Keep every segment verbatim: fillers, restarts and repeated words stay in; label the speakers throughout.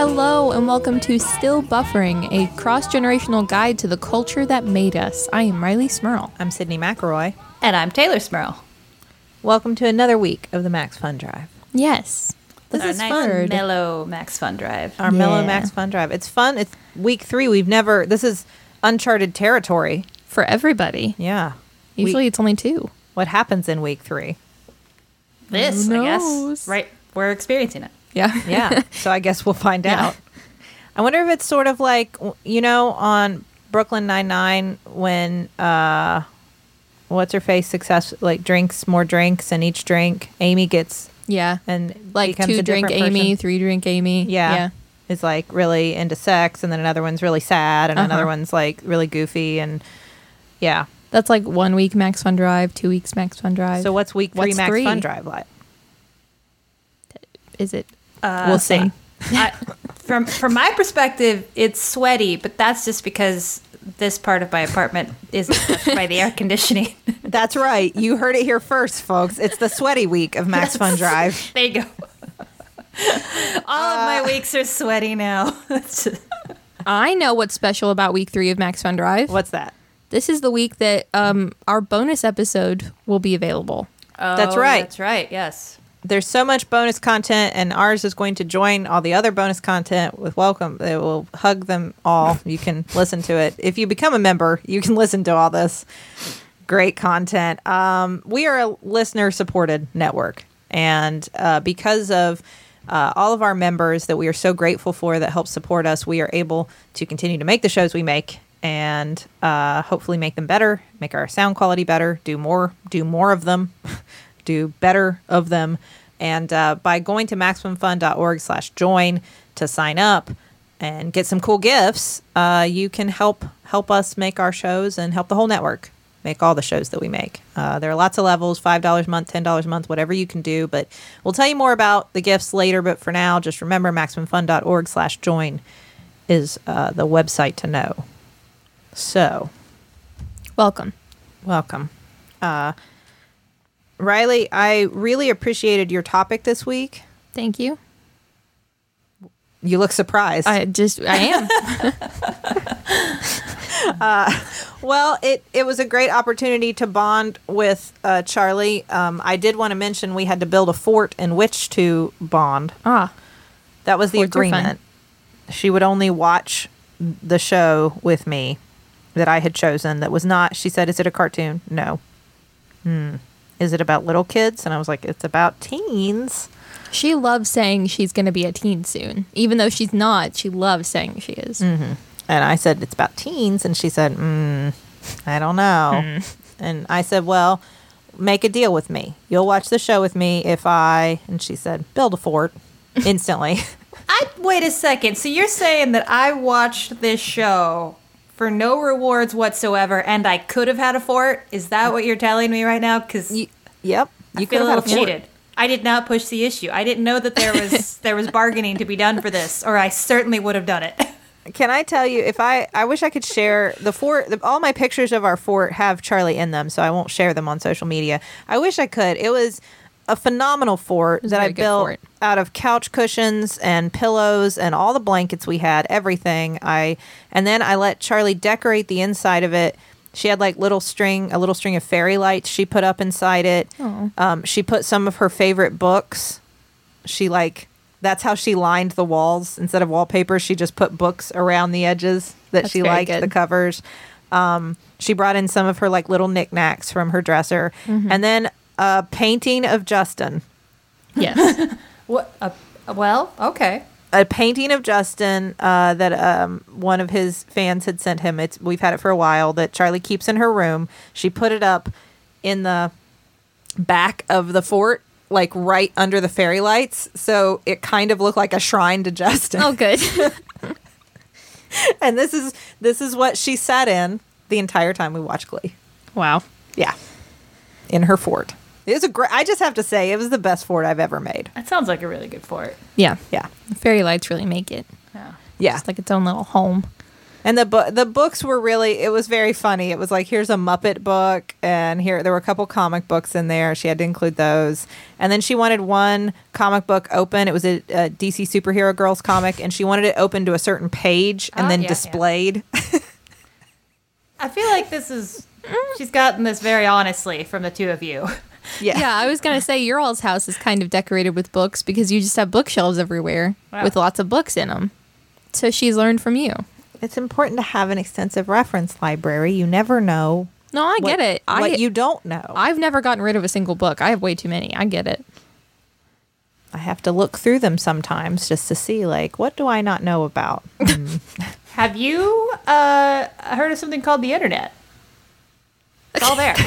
Speaker 1: Hello and welcome to Still Buffering, a cross-generational guide to the culture that made us. I am Riley Smurl.
Speaker 2: I'm Sydney McElroy.
Speaker 3: And I'm Taylor Smurl.
Speaker 2: Welcome to another week of the Max Fun Drive.
Speaker 1: Yes. This
Speaker 3: Our
Speaker 1: is
Speaker 3: nice
Speaker 1: fun.
Speaker 3: mellow Max Fun Drive.
Speaker 2: Our mellow
Speaker 1: Yeah.
Speaker 2: Max Fun Drive. It's fun. It's week three. We've never, this is uncharted territory.
Speaker 1: For everybody.
Speaker 2: Yeah.
Speaker 1: Usually
Speaker 2: We-
Speaker 1: it's only two.
Speaker 2: What happens in week three?
Speaker 3: This,
Speaker 1: Who
Speaker 3: I guess.
Speaker 1: knows?
Speaker 3: Right. We're experiencing it.
Speaker 1: Yeah.
Speaker 2: Yeah. So I guess we'll find
Speaker 1: Yeah.
Speaker 2: out. I wonder if it's sort of like, you know, on Brooklyn Nine-Nine when, uh, what's her face success, like drinks more drinks and each drink Amy gets
Speaker 1: Yeah.
Speaker 2: and
Speaker 1: Like
Speaker 2: becomes
Speaker 1: two
Speaker 2: a
Speaker 1: drink
Speaker 2: different
Speaker 1: Amy,
Speaker 2: person.
Speaker 1: three drink Amy.
Speaker 2: Yeah.
Speaker 1: Yeah.
Speaker 2: Is like really into sex, and then another one's really sad, and
Speaker 1: Uh-huh.
Speaker 2: another one's like really goofy, and yeah.
Speaker 1: That's like one week Max Fun Drive, two weeks Max Fun Drive.
Speaker 2: So what's week three
Speaker 1: What's
Speaker 2: Max
Speaker 1: three?
Speaker 2: Fun Drive like?
Speaker 1: Is it?
Speaker 3: Uh,
Speaker 1: We'll see.
Speaker 3: I, from from my perspective, it's sweaty, but that's just because this part of my apartment isn't touched by the air conditioning.
Speaker 2: That's right. You heard it here first, folks. It's the sweaty week of Max Fun Drive.
Speaker 3: There you go. All of my weeks are sweaty now.
Speaker 1: I know what's special about week three of Max Fun Drive.
Speaker 2: What's that?
Speaker 1: This is the week that um, our bonus episode will be available.
Speaker 3: Oh,
Speaker 2: That's right.
Speaker 3: That's right. Yes.
Speaker 2: There's so much bonus content, and ours is going to join all the other bonus content with welcome. It will hug them all. You can listen to it. If you become a member, you can listen to all this great content. Um, we are a listener-supported network, and uh, because of uh, all of our members that we are so grateful for that help support us, we are able to continue to make the shows we make and uh, hopefully make them better, make our sound quality better, do more, do more of them. do better of them. And uh, by going to maximumfun.org slash join to sign up and get some cool gifts, uh, you can help help us make our shows and help the whole network make all the shows that we make. Uh, there are lots of levels, five dollars a month, ten dollars a month, whatever you can do. But we'll tell you more about the gifts later. But for now, just remember maximumfun.org slash join is uh, the website to know. So,
Speaker 1: Welcome.
Speaker 2: welcome. Uh, Riley, I really appreciated your topic this week.
Speaker 1: Thank you.
Speaker 2: You look surprised.
Speaker 1: I just, I am.
Speaker 2: well, it, it was a great opportunity to bond with uh, Charlie. Um, I did want to mention we had to build a fort in which to bond.
Speaker 1: ah,
Speaker 2: That was the
Speaker 1: Forts are fun.
Speaker 2: agreement. She would only watch the show with me that I had chosen that was not, she said, is it a cartoon? No. Hmm. Is it about little kids? And I was like, it's about teens.
Speaker 1: she loves saying she's going to be a teen soon. Even though she's not, she loves saying she is.
Speaker 2: Mm-hmm. And I said, it's about teens. And she said, mm, I don't know.
Speaker 1: Mm.
Speaker 2: And I said, well, make a deal with me. You'll watch the show with me if I, and she said, build a fort instantly.
Speaker 3: I wait a second. So you're saying that I watched this show for no rewards whatsoever, and I could have had a fort? Is that what you're telling me right now? Because
Speaker 2: Y- yep.
Speaker 3: I
Speaker 2: You
Speaker 3: feel
Speaker 2: could
Speaker 3: a
Speaker 2: have
Speaker 3: little
Speaker 2: had a fort.
Speaker 3: cheated. I did not push the issue. I didn't know that there was there was bargaining to be done for this, or I certainly would have done it.
Speaker 2: Can I tell you, if I, I wish I could share the fort, the, all my pictures of our fort have Charlie in them, so I won't share them on social media. I wish I could. It was a phenomenal fort
Speaker 1: was a
Speaker 2: that I
Speaker 1: very good
Speaker 2: built
Speaker 1: fort.
Speaker 2: out of couch cushions and pillows and all the blankets we had, everything. I and then I let Charlie decorate the inside of it. She had like little string, a little string of fairy lights she put up inside it.
Speaker 1: Aw.
Speaker 2: Um, she put some of her favorite books. She like that's how she lined the walls instead of wallpaper. She just put books around the edges that
Speaker 1: That's
Speaker 2: she
Speaker 1: very
Speaker 2: liked,
Speaker 1: good.
Speaker 2: the covers. Um, she brought in some of her like little knickknacks from her dresser,
Speaker 1: Mm-hmm.
Speaker 2: and then a painting of Justin.
Speaker 1: Yes.
Speaker 3: What? Uh, well, okay.
Speaker 2: A painting of Justin uh, that um, one of his fans had sent him. It's we've had it for a while. That Charlie keeps in her room. She put it up in the back of the fort, like right under the fairy lights, so it kind of looked like a shrine to Justin.
Speaker 1: Oh, good.
Speaker 2: And this is this is what she sat in the entire time we watched Glee.
Speaker 1: Wow.
Speaker 2: Yeah, in her fort. It was a great. I just have to say, it was the best fort I've ever made.
Speaker 3: That sounds like a really good fort.
Speaker 1: Yeah.
Speaker 2: Yeah,
Speaker 1: Fairy lights really make it.
Speaker 3: Yeah.
Speaker 2: yeah.
Speaker 1: It's like its own little home.
Speaker 2: And the bu- the books were really, it was very funny. It was like, here's a Muppet book, and here there were a couple comic books in there. She had to include those. And then she wanted one comic book open. It was a, a D C Superhero Girls comic, and she wanted it open to a certain page and
Speaker 3: Oh,
Speaker 2: then
Speaker 3: yeah,
Speaker 2: displayed. Yeah.
Speaker 3: I feel like this is she's gotten this very honestly from the two of you.
Speaker 2: yeah.
Speaker 1: Yeah, I was going to say your all's house is kind of decorated with books because you just have bookshelves everywhere
Speaker 3: Wow.
Speaker 1: with lots of books in them. So she's learned from you.
Speaker 2: It's important to have an extensive reference library. You never know
Speaker 1: No, I
Speaker 2: what,
Speaker 1: get it. I,
Speaker 2: what you don't know.
Speaker 1: I've never gotten rid of a single book. I have way too many. I get it.
Speaker 2: I have to look through them sometimes just to see, like, what do I not know about? Hmm.
Speaker 3: Have you uh, heard of something called the internet? It's all there.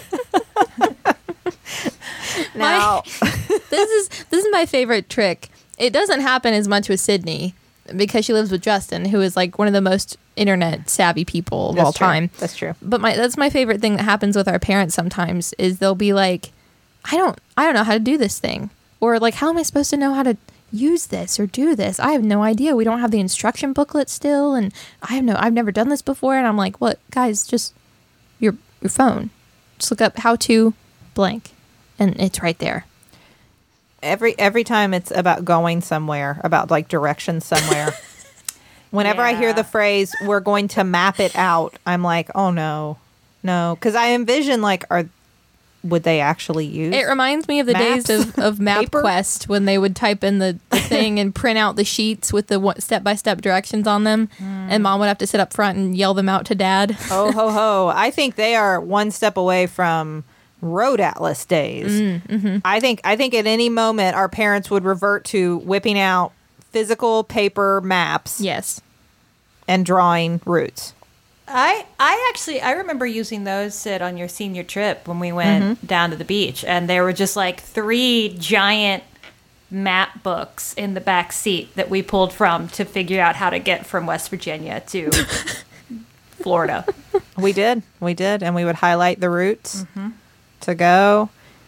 Speaker 2: Now,
Speaker 1: This is this is my favorite trick. It doesn't happen as much with Sydney because she lives with Justin, who is like one of the most internet savvy people of
Speaker 2: That's
Speaker 1: all
Speaker 2: true.
Speaker 1: time.
Speaker 2: That's true.
Speaker 1: But my that's my favorite thing that happens with our parents sometimes is they'll be like, I don't I don't know how to do this thing. Or like, how am I supposed to know how to use this or do this? I have no idea. We don't have the instruction booklet still, and I have no I've never done this before. And I'm like, what, guys, just your your phone. Just look up how to blank. And it's right there.
Speaker 2: Every every time it's about going somewhere, about like directions somewhere. Whenever I hear
Speaker 3: Yeah.
Speaker 2: the phrase "we're going to map it out," I'm like, "Oh no, no," because I envision like, are would they actually use?
Speaker 1: It reminds me of the
Speaker 2: Maps?
Speaker 1: days of, of
Speaker 2: Paper?
Speaker 1: MapQuest when they would type in the, the thing and print out the sheets with the one- step-by-step directions on them. And mom would have to sit up front and yell them out to dad.
Speaker 2: Ho ho ho! I think they are one step away from Road Atlas days.
Speaker 1: Mm-hmm.
Speaker 2: I think I think at any moment our parents would revert to whipping out physical paper maps
Speaker 1: Yes.
Speaker 2: and drawing routes.
Speaker 3: I I actually I remember using those, Sid, on your senior trip when we went down to the beach, and there were just like three giant map books in the back seat that we pulled from to figure out how to get from West Virginia to Florida.
Speaker 2: We did. We did. And we would highlight the routes to go.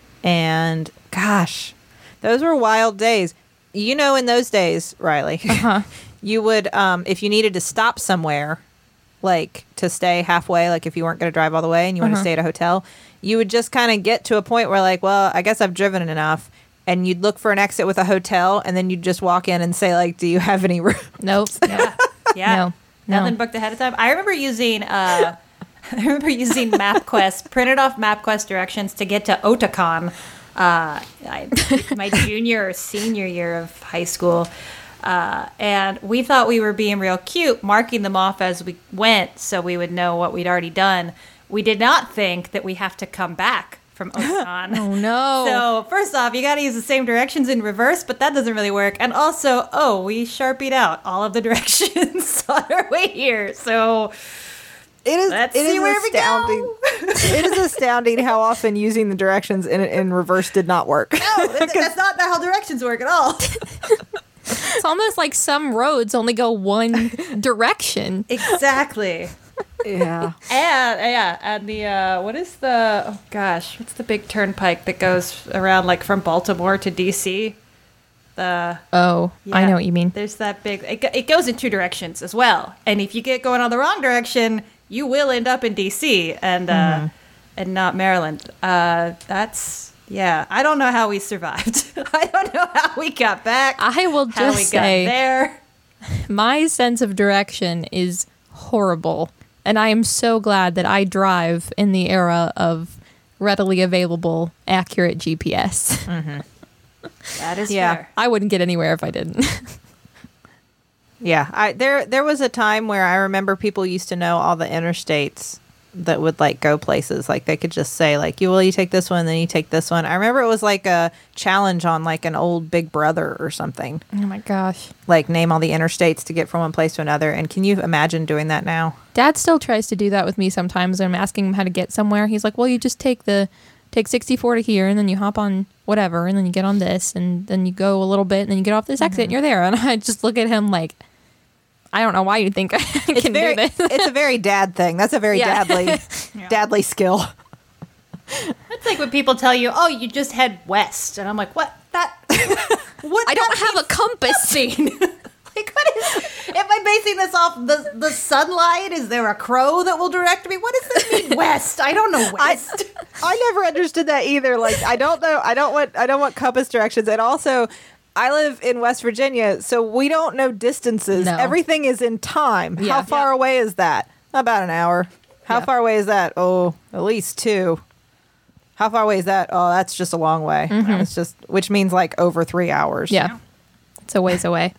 Speaker 2: And gosh, those were wild days. You know, in those days, Riley, you would, um, if you needed to stop somewhere, like to stay halfway, like if you weren't going to drive all the way and you wanted to stay at a hotel, you would just kind of get to a point where like, well, I guess I've driven enough. And you'd look for an exit with a hotel, and then you'd just walk in and say, like, do you have any room?
Speaker 1: Nope.
Speaker 3: Yeah, yeah.
Speaker 1: No, no.
Speaker 3: Nothing booked ahead of time. I remember using uh, I remember using MapQuest, printed off MapQuest directions to get to Otakon. Uh, I, my junior or senior year of high school. Uh, and we thought we were being real cute, marking them off as we went so we would know what we'd already done. We did not think that we have to come back from Otakon.
Speaker 1: Oh, no.
Speaker 3: So, first off, you got to use the same directions in reverse, but that doesn't really work. And also, oh, we Sharpied out all of the directions on our way here. So,
Speaker 2: It is.
Speaker 3: Let's
Speaker 2: it
Speaker 3: see
Speaker 2: is
Speaker 3: where we
Speaker 2: astounding.
Speaker 3: go.
Speaker 2: It is astounding how often using the directions in in reverse did not work.
Speaker 3: no, that's, that's not how directions work at all.
Speaker 1: It's almost like some roads only go one direction.
Speaker 3: Exactly.
Speaker 2: Yeah.
Speaker 3: And yeah, and the uh, what is the oh gosh, what's the big turnpike that goes around like from Baltimore to D C? The
Speaker 1: Oh, I
Speaker 3: yeah,
Speaker 1: know what you mean.
Speaker 3: There's that big. It, go- it goes in two directions as well, and if you get going on the wrong direction, you will end up in D C and uh, and not Maryland. Uh, that's yeah. I don't know how we survived. I don't know how we got back.
Speaker 1: I will
Speaker 3: how we
Speaker 1: just
Speaker 3: got
Speaker 1: say
Speaker 3: there.
Speaker 1: my sense of direction is horrible. And I am so glad that I drive in the era of readily available, accurate G P S.
Speaker 3: That is
Speaker 2: Yeah.
Speaker 3: fair.
Speaker 1: I wouldn't get anywhere if I didn't.
Speaker 2: Yeah, I there there was a time where I remember people used to know all the interstates that would like go places. Like they could just say like, "You well, you take this one, then you take this one." I remember it was like a challenge on like an old Big Brother or something.
Speaker 1: Oh my gosh.
Speaker 2: Like name all the interstates to get from one place to another. And can you imagine doing that now?
Speaker 1: Dad still tries to do that with me sometimes. I'm asking him how to get somewhere. He's like, well, you just take the take sixty-four to here, and then you hop on whatever, and then you get on this, and then you go a little bit, and then you get off this exit, and you're there. And I just look at him like, I don't know why you think I
Speaker 2: It's
Speaker 1: can
Speaker 2: very,
Speaker 1: do this.
Speaker 2: it's a very dad thing. That's a very
Speaker 1: Yeah.
Speaker 2: dadly, dadly skill.
Speaker 3: It's like when people tell you, "Oh, you just head west," and I'm like, "What? That? What?
Speaker 1: I don't
Speaker 3: that
Speaker 1: have a compass.
Speaker 3: mean?" Like, what is? Am I basing this off the the sunlight? Is there a crow that will direct me? What does this mean, west? I don't know
Speaker 2: I,
Speaker 3: west.
Speaker 2: I never understood that either. Like, I don't know. I don't want. I don't want compass directions. And also, I live in West Virginia, so we don't know distances.
Speaker 1: No.
Speaker 2: Everything is in time.
Speaker 1: Yeah.
Speaker 2: How far
Speaker 3: Yeah.
Speaker 2: away is that? About an hour. How
Speaker 1: Yeah.
Speaker 2: far away is that? Oh, at least two. How far away is that? Oh, that's just a long way. It's just, which means like over three hours.
Speaker 1: Yeah. It's a ways away.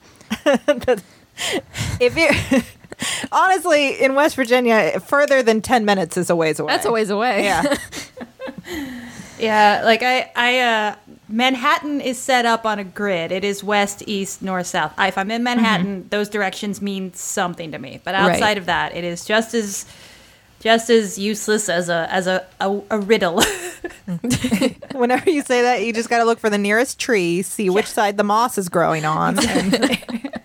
Speaker 2: If you honestly in West Virginia, further than ten minutes is a ways away.
Speaker 1: That's a ways away.
Speaker 2: Yeah.
Speaker 3: Yeah, like I, I, uh, Manhattan is set up on a grid. It is west, east, north, south. I, if I'm in Manhattan, those directions mean something to me. But outside
Speaker 1: Right.
Speaker 3: of that, it is just as, just as useless as a as a a, a riddle.
Speaker 2: Whenever you say that, you just got to look for the nearest tree, see which side the moss is growing on. And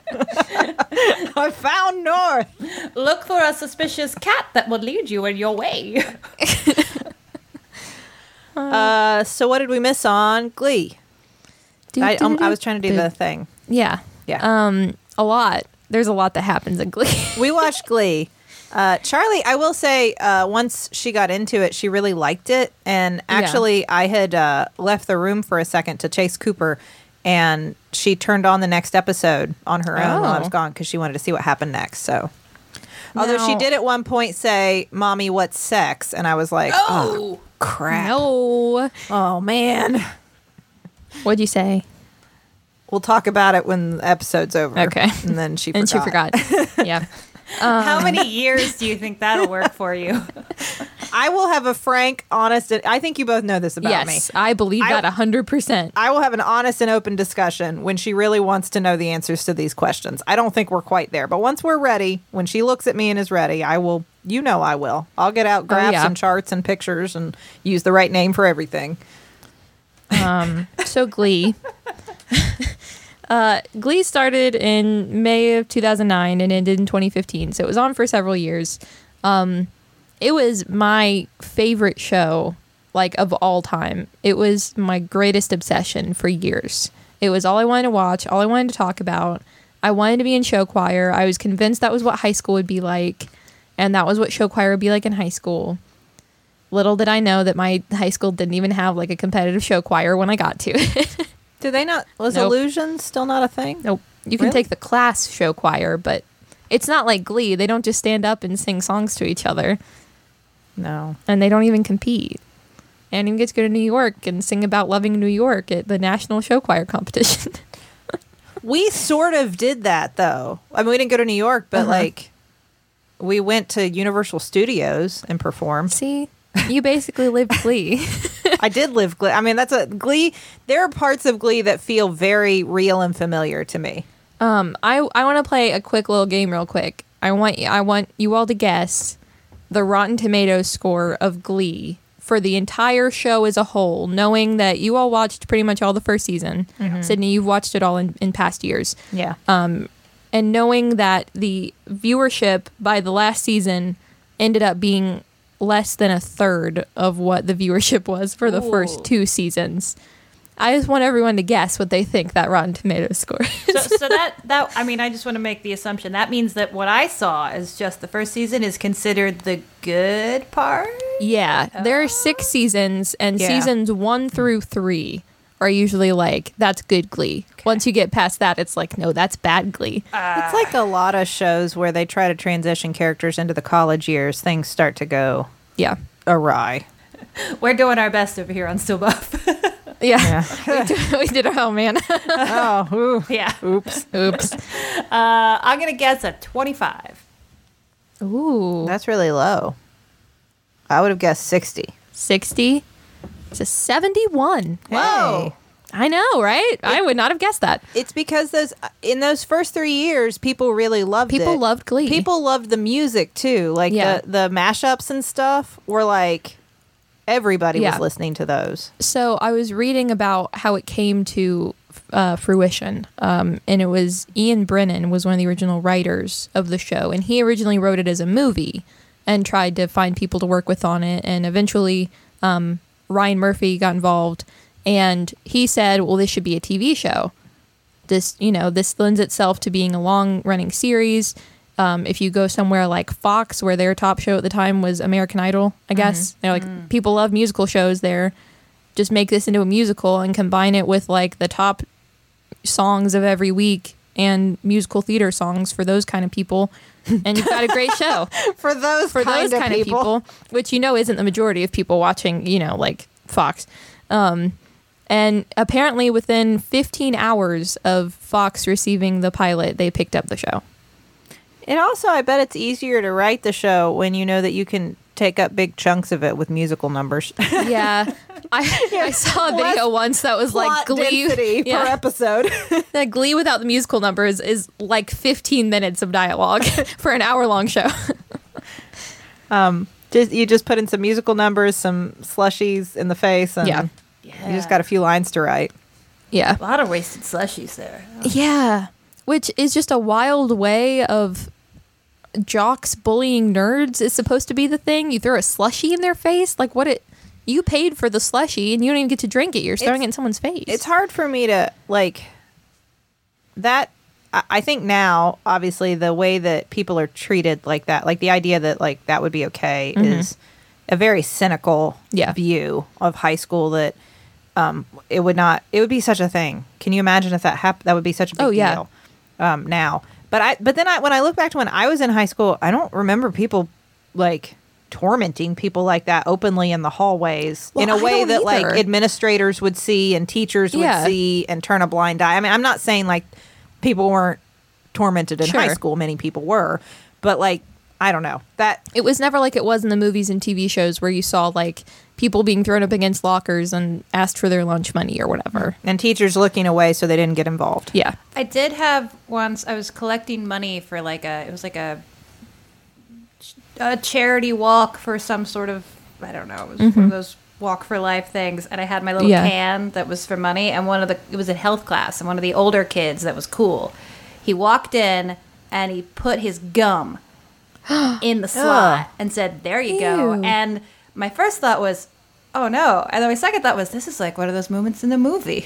Speaker 2: I found north.
Speaker 3: Look for a suspicious cat that will lead you in your way.
Speaker 2: Uh, so what did we miss on Glee? I, um, I was trying to do the thing.
Speaker 1: Yeah.
Speaker 2: Yeah.
Speaker 1: Um, a lot. There's a lot that happens in Glee.
Speaker 2: We watched Glee. Uh, Charlie, I will say, uh, once she got into it, she really liked it. And actually, I had uh, left the room for a second to chase Cooper, and she turned on the next episode on her own while I was
Speaker 1: Oh.
Speaker 2: gone because she wanted to see what happened next. So, although she
Speaker 1: Now-
Speaker 2: did at one point say, "Mommy, what's sex?" and I was like, "Oh, crap!
Speaker 1: No.
Speaker 2: Oh man."
Speaker 1: What'd you say?
Speaker 2: We'll talk about it when the episode's over.
Speaker 1: Okay.
Speaker 2: And then she forgot.
Speaker 1: And she forgot. Yeah.
Speaker 3: How many years do you think that'll work for you?
Speaker 2: I will have a frank, honest, and I think you both know this about me.
Speaker 1: Yes, I believe
Speaker 2: I-
Speaker 1: that one hundred percent.
Speaker 2: I will have an honest and open discussion when she really wants to know the answers to these questions. I don't think we're quite there, but once we're ready, when she looks at me and is ready, I will, you know I will. I'll get out graphs
Speaker 1: yeah.
Speaker 2: and charts and pictures and use the right name for everything.
Speaker 1: Um, so Glee. uh, Glee started in May of two thousand nine and ended in twenty fifteen. So it was on for several years. Um, it was my favorite show, like, of all time. It was my greatest obsession for years. It was all I wanted to watch, all I wanted to talk about. I wanted to be in show choir. I was convinced that was what high school would be like, and that was what show choir would be like in high school. Little did I know that my high school didn't even have like a competitive show choir when I got to it.
Speaker 2: Do they not? Was
Speaker 1: Nope.
Speaker 2: illusions still not a thing?
Speaker 1: Nope. You can
Speaker 2: Really?
Speaker 1: take the class show choir, but it's not like Glee. They don't just stand up and sing songs to each other,
Speaker 2: No.
Speaker 1: and they don't even compete. And even get to go to New York and sing about loving New York at the National Show Choir Competition.
Speaker 2: We sort of did that, though. I mean, we didn't go to New York, but
Speaker 1: Uh-huh.
Speaker 2: like, we went to Universal Studios and performed.
Speaker 1: See, you basically lived Glee.
Speaker 2: I did live Glee. I mean, that's a Glee. There are parts of Glee that feel very real and familiar to me.
Speaker 1: Um, I I want to play a quick little game, real quick. I want I want you all to guess the Rotten Tomatoes score of Glee for the entire show as a whole, knowing that you all watched pretty much all the first season. Sydney, you've watched it all in, in past years.
Speaker 2: Yeah.
Speaker 1: And knowing that the viewership by the last season ended up being less than a third of what the viewership was for the
Speaker 3: Ooh.
Speaker 1: first two seasons. I just want everyone to guess what they think that Rotten Tomatoes score is.
Speaker 3: So, so that that I mean, I just want to make the assumption that means that what I saw as just the first season is considered the good part.
Speaker 1: Yeah, there are six seasons, and
Speaker 2: Yeah.
Speaker 1: seasons one through three are usually like, that's good Glee. Once you get past that, it's like, no, that's bad Glee.
Speaker 2: It's like a lot of shows where they try to transition characters into the college years. Things start to go
Speaker 1: Yeah.
Speaker 2: awry.
Speaker 3: We're doing our best over here on Still Buff.
Speaker 1: Yeah. we, did, we did, oh man.
Speaker 2: Oh, ooh.
Speaker 3: yeah.
Speaker 2: Oops.
Speaker 1: Oops.
Speaker 3: Uh, I'm gonna guess a twenty-five.
Speaker 1: Ooh.
Speaker 2: That's really low. I would have guessed sixty.
Speaker 1: sixty. It's a seventy-one.
Speaker 2: Whoa.
Speaker 1: I know, right? I would not have guessed that.
Speaker 2: It's because those in those first three years, people really loved it.
Speaker 1: People loved Glee.
Speaker 2: People loved the music too. Like
Speaker 1: Yeah.
Speaker 2: the, the mashups and stuff were like everybody
Speaker 1: Yeah.
Speaker 2: was listening to those.
Speaker 1: So I was reading about how it came to uh, fruition, um, and it was Ian Brennan was one of the original writers of the show, and he originally wrote it as a movie and tried to find people to work with on it, and eventually um, Ryan Murphy got involved, and he said, well, this should be a T V show. This, you know, this lends itself to being a long-running series. Um, if you go somewhere like Fox, where their top show at the time was American Idol, I guess, they're like,
Speaker 3: Mm.
Speaker 1: people love musical shows there. Just make this into a musical and combine it with like the top songs of every week and musical theater songs for those kind of people. And you've got a great show
Speaker 2: For those
Speaker 1: for
Speaker 2: kind
Speaker 1: those
Speaker 2: of
Speaker 1: kind
Speaker 2: people.
Speaker 1: of people, which you know isn't the majority of people watching, you know, like Fox. Um, and apparently within fifteen hours of Fox receiving the pilot, they picked up the show.
Speaker 2: And also, I bet it's easier to write the show when you know that you can take up big chunks of it with musical numbers.
Speaker 1: Yeah. I, I saw a video
Speaker 2: Less
Speaker 1: once that was like
Speaker 2: Plot
Speaker 1: Glee.
Speaker 2: density per
Speaker 1: Yeah.
Speaker 2: episode.
Speaker 1: That Glee without the musical numbers is like fifteen minutes of dialogue for an hour long show.
Speaker 2: um, just you just put in some musical numbers, some slushies in the face, and
Speaker 1: Yeah.
Speaker 3: Yeah.
Speaker 2: you just got a few lines to write.
Speaker 1: Yeah.
Speaker 3: a lot of wasted slushies there.
Speaker 1: Yeah. Which is just a wild way of jocks bullying nerds is supposed to be the thing. You throw a slushie in their face. Like what it you paid for the slushie and you don't even get to drink it. You're throwing
Speaker 2: It's-
Speaker 1: it in someone's face.
Speaker 2: It's hard for me to like that. I I think now, obviously, the way that people are treated like that, like the idea that like that would be okay, is a very cynical
Speaker 1: Yeah.
Speaker 2: view of high school. That um, it would not, it would be such a thing. Can you imagine if that happened? That would be such a big
Speaker 1: Oh, yeah.
Speaker 2: deal um, now. But I, but then I, when I look back to when I was in high school, I don't remember people like tormenting people like that openly in the hallways
Speaker 1: Well,
Speaker 2: in a
Speaker 1: I
Speaker 2: way
Speaker 1: don't
Speaker 2: that like
Speaker 1: either.
Speaker 2: administrators would see and teachers would
Speaker 1: Yeah.
Speaker 2: see and turn a blind eye. I mean, I'm not saying like people weren't tormented in high
Speaker 1: Sure.
Speaker 2: school. Many people were, but like, I don't know that.
Speaker 1: It was never like it was in the movies and T V shows where you saw like people being thrown up against lockers and asked for their lunch money or whatever.
Speaker 2: And teachers looking away so they didn't get involved.
Speaker 1: Yeah.
Speaker 3: I did have once. I was collecting money for like a. It was like a a charity walk for some sort of. I don't know. It was one of those walk for life things, and I had my little
Speaker 1: Yeah.
Speaker 3: can that was for money. And one of the it was in health class, and one of the older kids that was cool. He walked in and he put his gum in the slot and said, "There you go."
Speaker 1: Ew.
Speaker 3: And my first thought was, "Oh no!" And then my second thought was, "This is like one of those moments in the movie."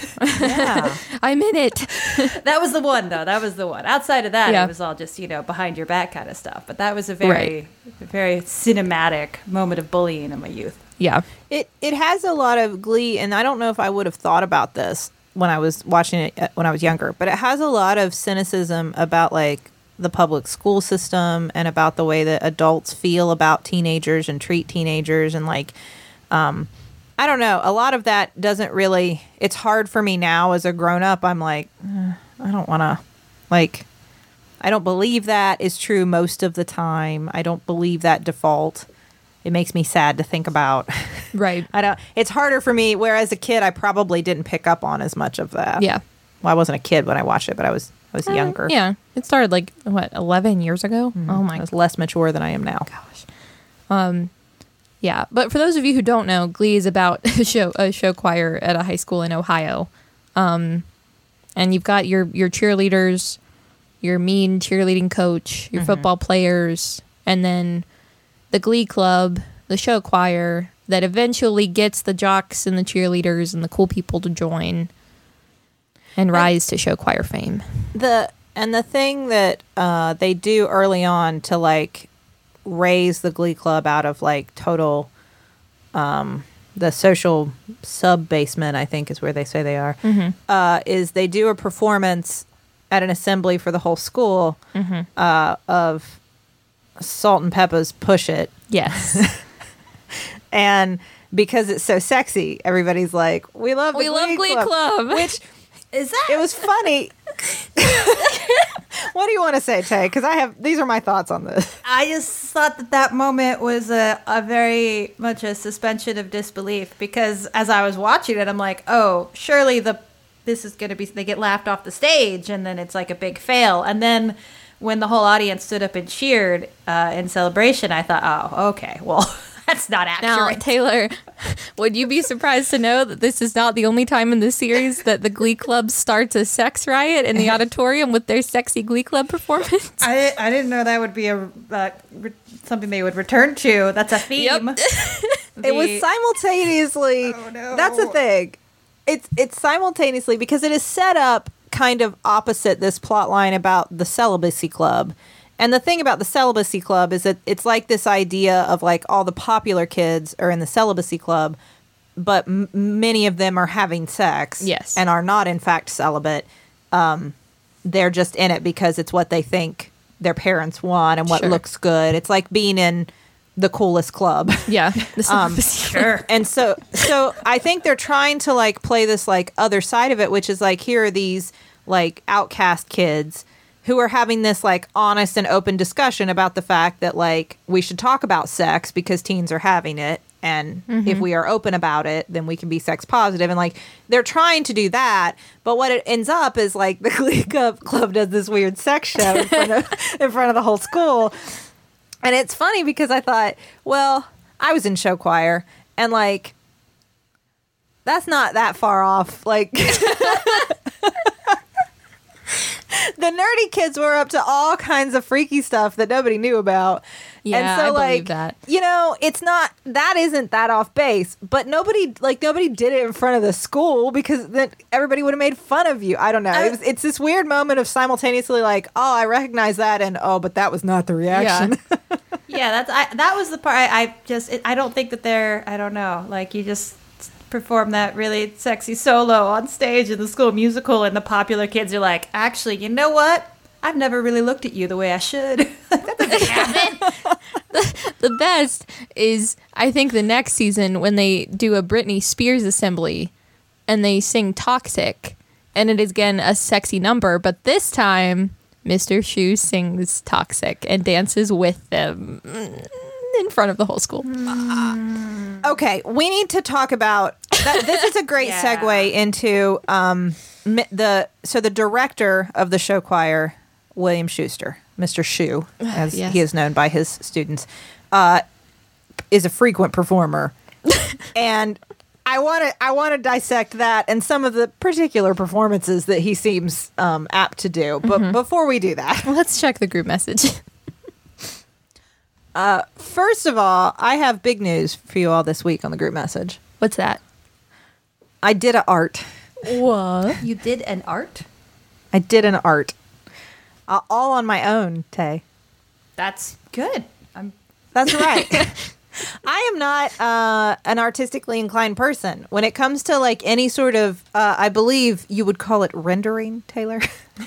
Speaker 2: Yeah.
Speaker 1: I'm in it.
Speaker 3: That was the one, though. That was the one. Outside of that,
Speaker 1: Yeah.
Speaker 3: it was all just, you know, behind your back kind of stuff. But that was a very, very cinematic moment of bullying in my youth.
Speaker 1: Yeah.
Speaker 2: It it has a lot of glee, and I don't know if I would have thought about this when I was watching it uh, when I was younger, but it has a lot of cynicism about like the public school system and about the way that adults feel about teenagers and treat teenagers, and like um I don't know, a lot of that doesn't really, it's hard for me now as a grown up. I'm like, eh, I don't want to, like, I don't believe that is true most of the time. I don't believe that default. It makes me sad to think about.
Speaker 1: Right.
Speaker 2: I don't, it's harder for me, whereas a kid, I probably didn't pick up on as much of that.
Speaker 1: Yeah.
Speaker 2: Well, I wasn't a kid when I watched it, but I was, I was younger.
Speaker 1: Yeah. It started like what, eleven years ago? Oh my
Speaker 2: I was less mature than I am now.
Speaker 1: gosh. Um yeah, but for those of you who don't know, Glee is about a show a show choir at a high school in Ohio. Um and you've got your your cheerleaders, your mean cheerleading coach, your football players, and then the Glee club, the show choir that eventually gets the jocks and the cheerleaders and the cool people to join and rise to show choir fame.
Speaker 2: The and the thing that uh, they do early on to like raise the Glee Club out of like total um, the social sub basement, I think is where they say they are, uh, is they do a performance at an assembly for the whole school uh, of Salt and Peppa's "Push It,"
Speaker 1: Yes.
Speaker 2: and because it's so sexy, everybody's like, "We love the
Speaker 1: We love Glee Club.
Speaker 2: which.
Speaker 3: Is that?
Speaker 2: It was funny. What do you want to say, Tay? Because I have these are my thoughts on this.
Speaker 3: I just thought that that moment was a, a very much a suspension of disbelief, because as I was watching it, I'm like, oh, surely the this is going to be, they get laughed off the stage and then it's like a big fail. And then when the whole audience stood up and cheered uh, in celebration, I thought, oh, okay, well, that's not
Speaker 1: Now,
Speaker 3: accurate.
Speaker 1: Taylor, would you be surprised to know that this is not the only time in this series that the Glee Club starts a sex riot in the auditorium with their sexy Glee Club performance?
Speaker 3: I, I didn't know that would be a uh, re- something they would return to. That's a theme.
Speaker 1: Yep.
Speaker 2: It was
Speaker 3: The-
Speaker 2: simultaneously.
Speaker 3: Oh, no.
Speaker 2: That's the thing. It's it's simultaneously because it is set up kind of opposite this plot line about the celibacy club, And the thing about the celibacy club is that it's like this idea of like all the popular kids are in the celibacy club, but m- many of them are having sex.
Speaker 1: Yes.
Speaker 2: And are not in fact celibate. Um, they're just in it because it's what they think their parents want and what
Speaker 1: Sure.
Speaker 2: looks good. It's like being in the coolest club.
Speaker 1: Yeah. The
Speaker 2: Um,
Speaker 1: celibacy.
Speaker 3: Sure.
Speaker 2: And so, so I think they're trying to like play this like other side of it, which is like, here are these like outcast kids who are having this like honest and open discussion about the fact that like we should talk about sex because teens are having it. And if we are open about it, then we can be sex positive. And like they're trying to do that. But what it ends up is like the Glee Club, Club does this weird sex show in front of, in front of the whole school. And it's funny because I thought, well, I was in show choir and like, that's not that far off. Like, the nerdy kids were up to all kinds of freaky stuff that nobody knew about.
Speaker 1: Yeah,
Speaker 2: and so,
Speaker 1: I
Speaker 2: like,
Speaker 1: believe that.
Speaker 2: You know, it's not, that isn't that off base, but nobody, like, nobody did it in front of the school because then everybody would have made fun of you. I don't know.
Speaker 3: I-
Speaker 2: it was, it's this weird moment of simultaneously like, oh, I recognize that. And oh, but that was not the reaction.
Speaker 1: Yeah.
Speaker 3: Yeah, that's I, that was the part. I, I just it, I don't think that they're. I don't know. Like you just perform that really sexy solo on stage in the school musical, and the popular kids are like, actually, you know what? I've never really looked at you the way I should. That doesn't happen.
Speaker 1: The best is, I think, the next season when they do a Britney Spears assembly and they sing Toxic. And it is, again, a sexy number. But this time, Mister Shu sings Toxic and dances with them in front of the whole school.
Speaker 2: Okay, we need to talk about that. This is a great
Speaker 3: Yeah.
Speaker 2: segue into um, mi- the so the director of the show choir, William Schuster, Mister Shu, as
Speaker 1: Yes.
Speaker 2: he is known by his students, uh, is a frequent performer, and I want to I want to dissect that and some of the particular performances that he seems um, apt to do. But before we do that,
Speaker 1: Let's check the group message.
Speaker 2: first of all, I have big news for you all this week on the group message.
Speaker 1: What's that?
Speaker 2: I did an art.
Speaker 1: What?
Speaker 3: You did an art?
Speaker 2: I did an art. Uh, all on my own, Tay.
Speaker 3: That's good. I'm
Speaker 2: That's right. I am not uh, an artistically inclined person. When it comes to like any sort of, uh, I believe you would call it rendering, Taylor.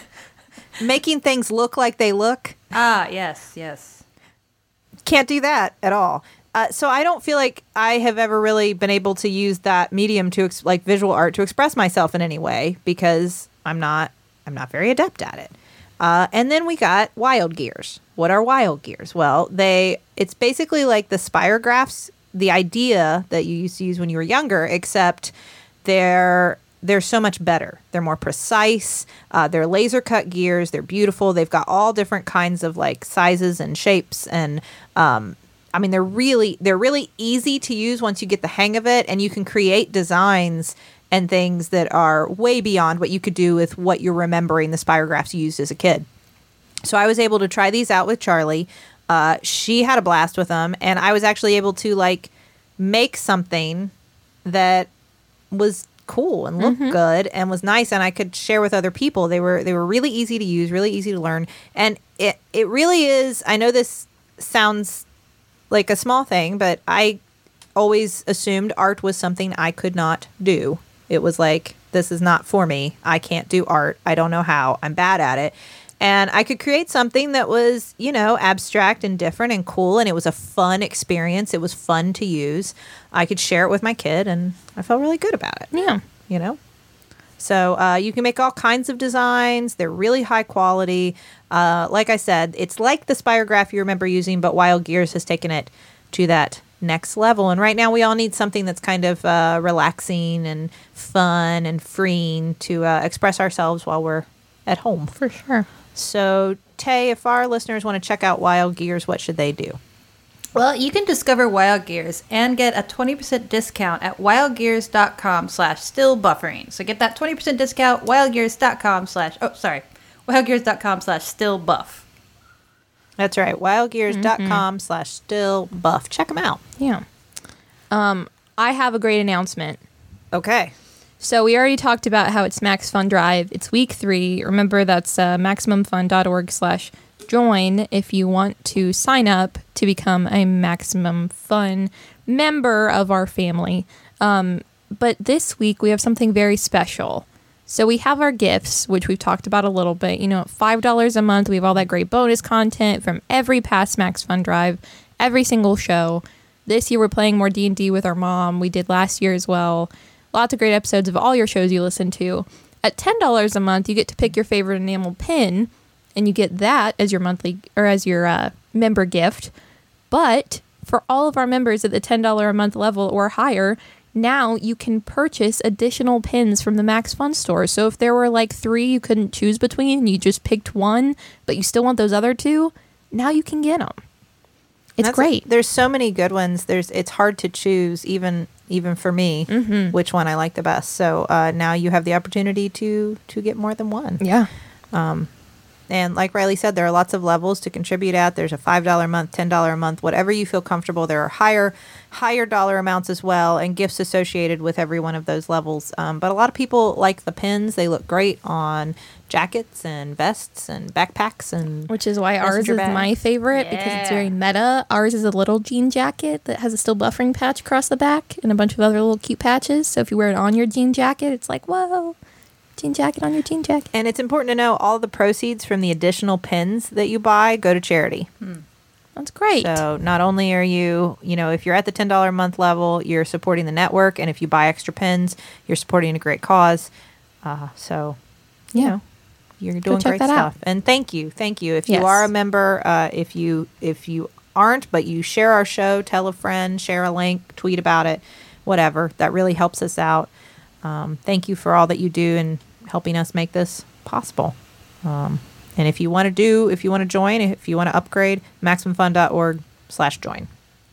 Speaker 2: Making things look like they look.
Speaker 3: ah yes yes.
Speaker 2: Can't do that at all. Uh, so I don't feel like I have ever really been able to use that medium to ex- like visual art to express myself in any way because I'm not I'm not very adept at it. Uh, and then we got Wild Gears. What are Wild Gears? Well, they it's basically like the spirographs, the idea that you used to use when you were younger, except they're they're so much better. They're more precise. Uh, they're laser cut gears. They're beautiful. They've got all different kinds of like sizes and shapes, and um, I mean they're really they're really easy to use once you get the hang of it, and you can create designs and things that are way beyond what you could do with what you're remembering the spirographs you used as a kid. So I was able to try these out with Charlie. Uh, she had a blast with them, and I was actually able to like make something that was cool and looked good and was nice, and I could share with other people. They were they were really easy to use, really easy to learn, and it it really is. I know this sounds like a small thing, but I always assumed art was something I could not do. It was like, this is not for me. I can't do art. I don't know how. I'm bad at it. And I could create something that was, you know, abstract and different and cool. And it was a fun experience. It was fun to use. I could share it with my kid, and I felt really good about it.
Speaker 1: Yeah.
Speaker 2: You know? So uh, you can make all kinds of designs. They're really high quality. Uh, like I said, it's like the spirograph you remember using, but Wild Gears has taken it to that next level. And right now we all need something that's kind of uh, relaxing and fun and freeing to uh, express ourselves while we're at home.
Speaker 1: For sure.
Speaker 2: So, Tay, if our listeners want to check out Wild Gears, what should they do?
Speaker 3: Well, you can discover Wild Gears and get a twenty percent discount at wildgears.com slash still buffering. So get that twenty percent discount, wildgears.com slash, oh, sorry, wildgears.com slash still buff.
Speaker 2: That's right, wildgears.com slash still buff. Check them out.
Speaker 1: Yeah. Um, I have a great announcement.
Speaker 2: Okay.
Speaker 1: So we already talked about how it's Max Fun Drive. It's week three. Remember, that's uh, maximumfun.org slash join if you want to sign up to become a Maximum Fun member of our family. Um, but this week we have something very special. So we have our gifts, which we've talked about a little bit. You know, at five dollars a month, we have all that great bonus content from every past Max Fun Drive, every single show. This year we're playing more D and D with our mom. We did last year as well. Lots of great episodes of all your shows you listen to. At ten dollars a month, you get to pick your favorite enamel pin, and you get that as your monthly or as your uh, member gift. But for all of our members at the ten dollars a month level or higher, now you can purchase additional pins from the Max Fun store. So if there were like three you couldn't choose between, and you just picked one, but you still want those other two, now you can get them. It's
Speaker 2: That's
Speaker 1: great.
Speaker 2: A, there's so many good ones. There's it's hard to choose, even even for me,
Speaker 1: Mm-hmm.
Speaker 2: which one I like the best. So uh, now you have the opportunity to to get more than one.
Speaker 1: Yeah.
Speaker 2: And like Riley said, there are lots of levels to contribute at. There's a five dollars a month, ten dollars a month, whatever you feel comfortable. There are higher higher dollar amounts as well, and gifts associated with every one of those levels. Um, but a lot of people like the pins. They look great on jackets and vests and backpacks. and
Speaker 1: Which is why ours
Speaker 2: messenger
Speaker 1: is
Speaker 2: bags.
Speaker 1: my favorite because it's
Speaker 3: Yeah.
Speaker 1: very meta. Ours is a little jean jacket that has a still buffering patch across the back and a bunch of other little cute patches. So if you wear it on your jean jacket, it's like, whoa, jean jacket on your jean jacket.
Speaker 2: And it's important to know all the proceeds from the additional pins that you buy go to charity.
Speaker 1: That's great.
Speaker 2: So not only are you, you know, if you're at the ten dollars a month level, you're supporting the network. And if you buy extra pins, you're supporting a great cause. Uh, so, you
Speaker 1: Yeah.
Speaker 2: know, you're doing
Speaker 1: check
Speaker 2: great
Speaker 1: that out.
Speaker 2: stuff. And thank you. Thank you. If
Speaker 1: Yes.
Speaker 2: you are a member, uh, if you if you aren't, but you share our show, tell a friend, share a link, tweet about it, whatever. That really helps us out. Um, thank you for all that you do in helping us make this possible. Um, and if you want to do, if you want to join, if you want to upgrade, maximumfun.org slash join.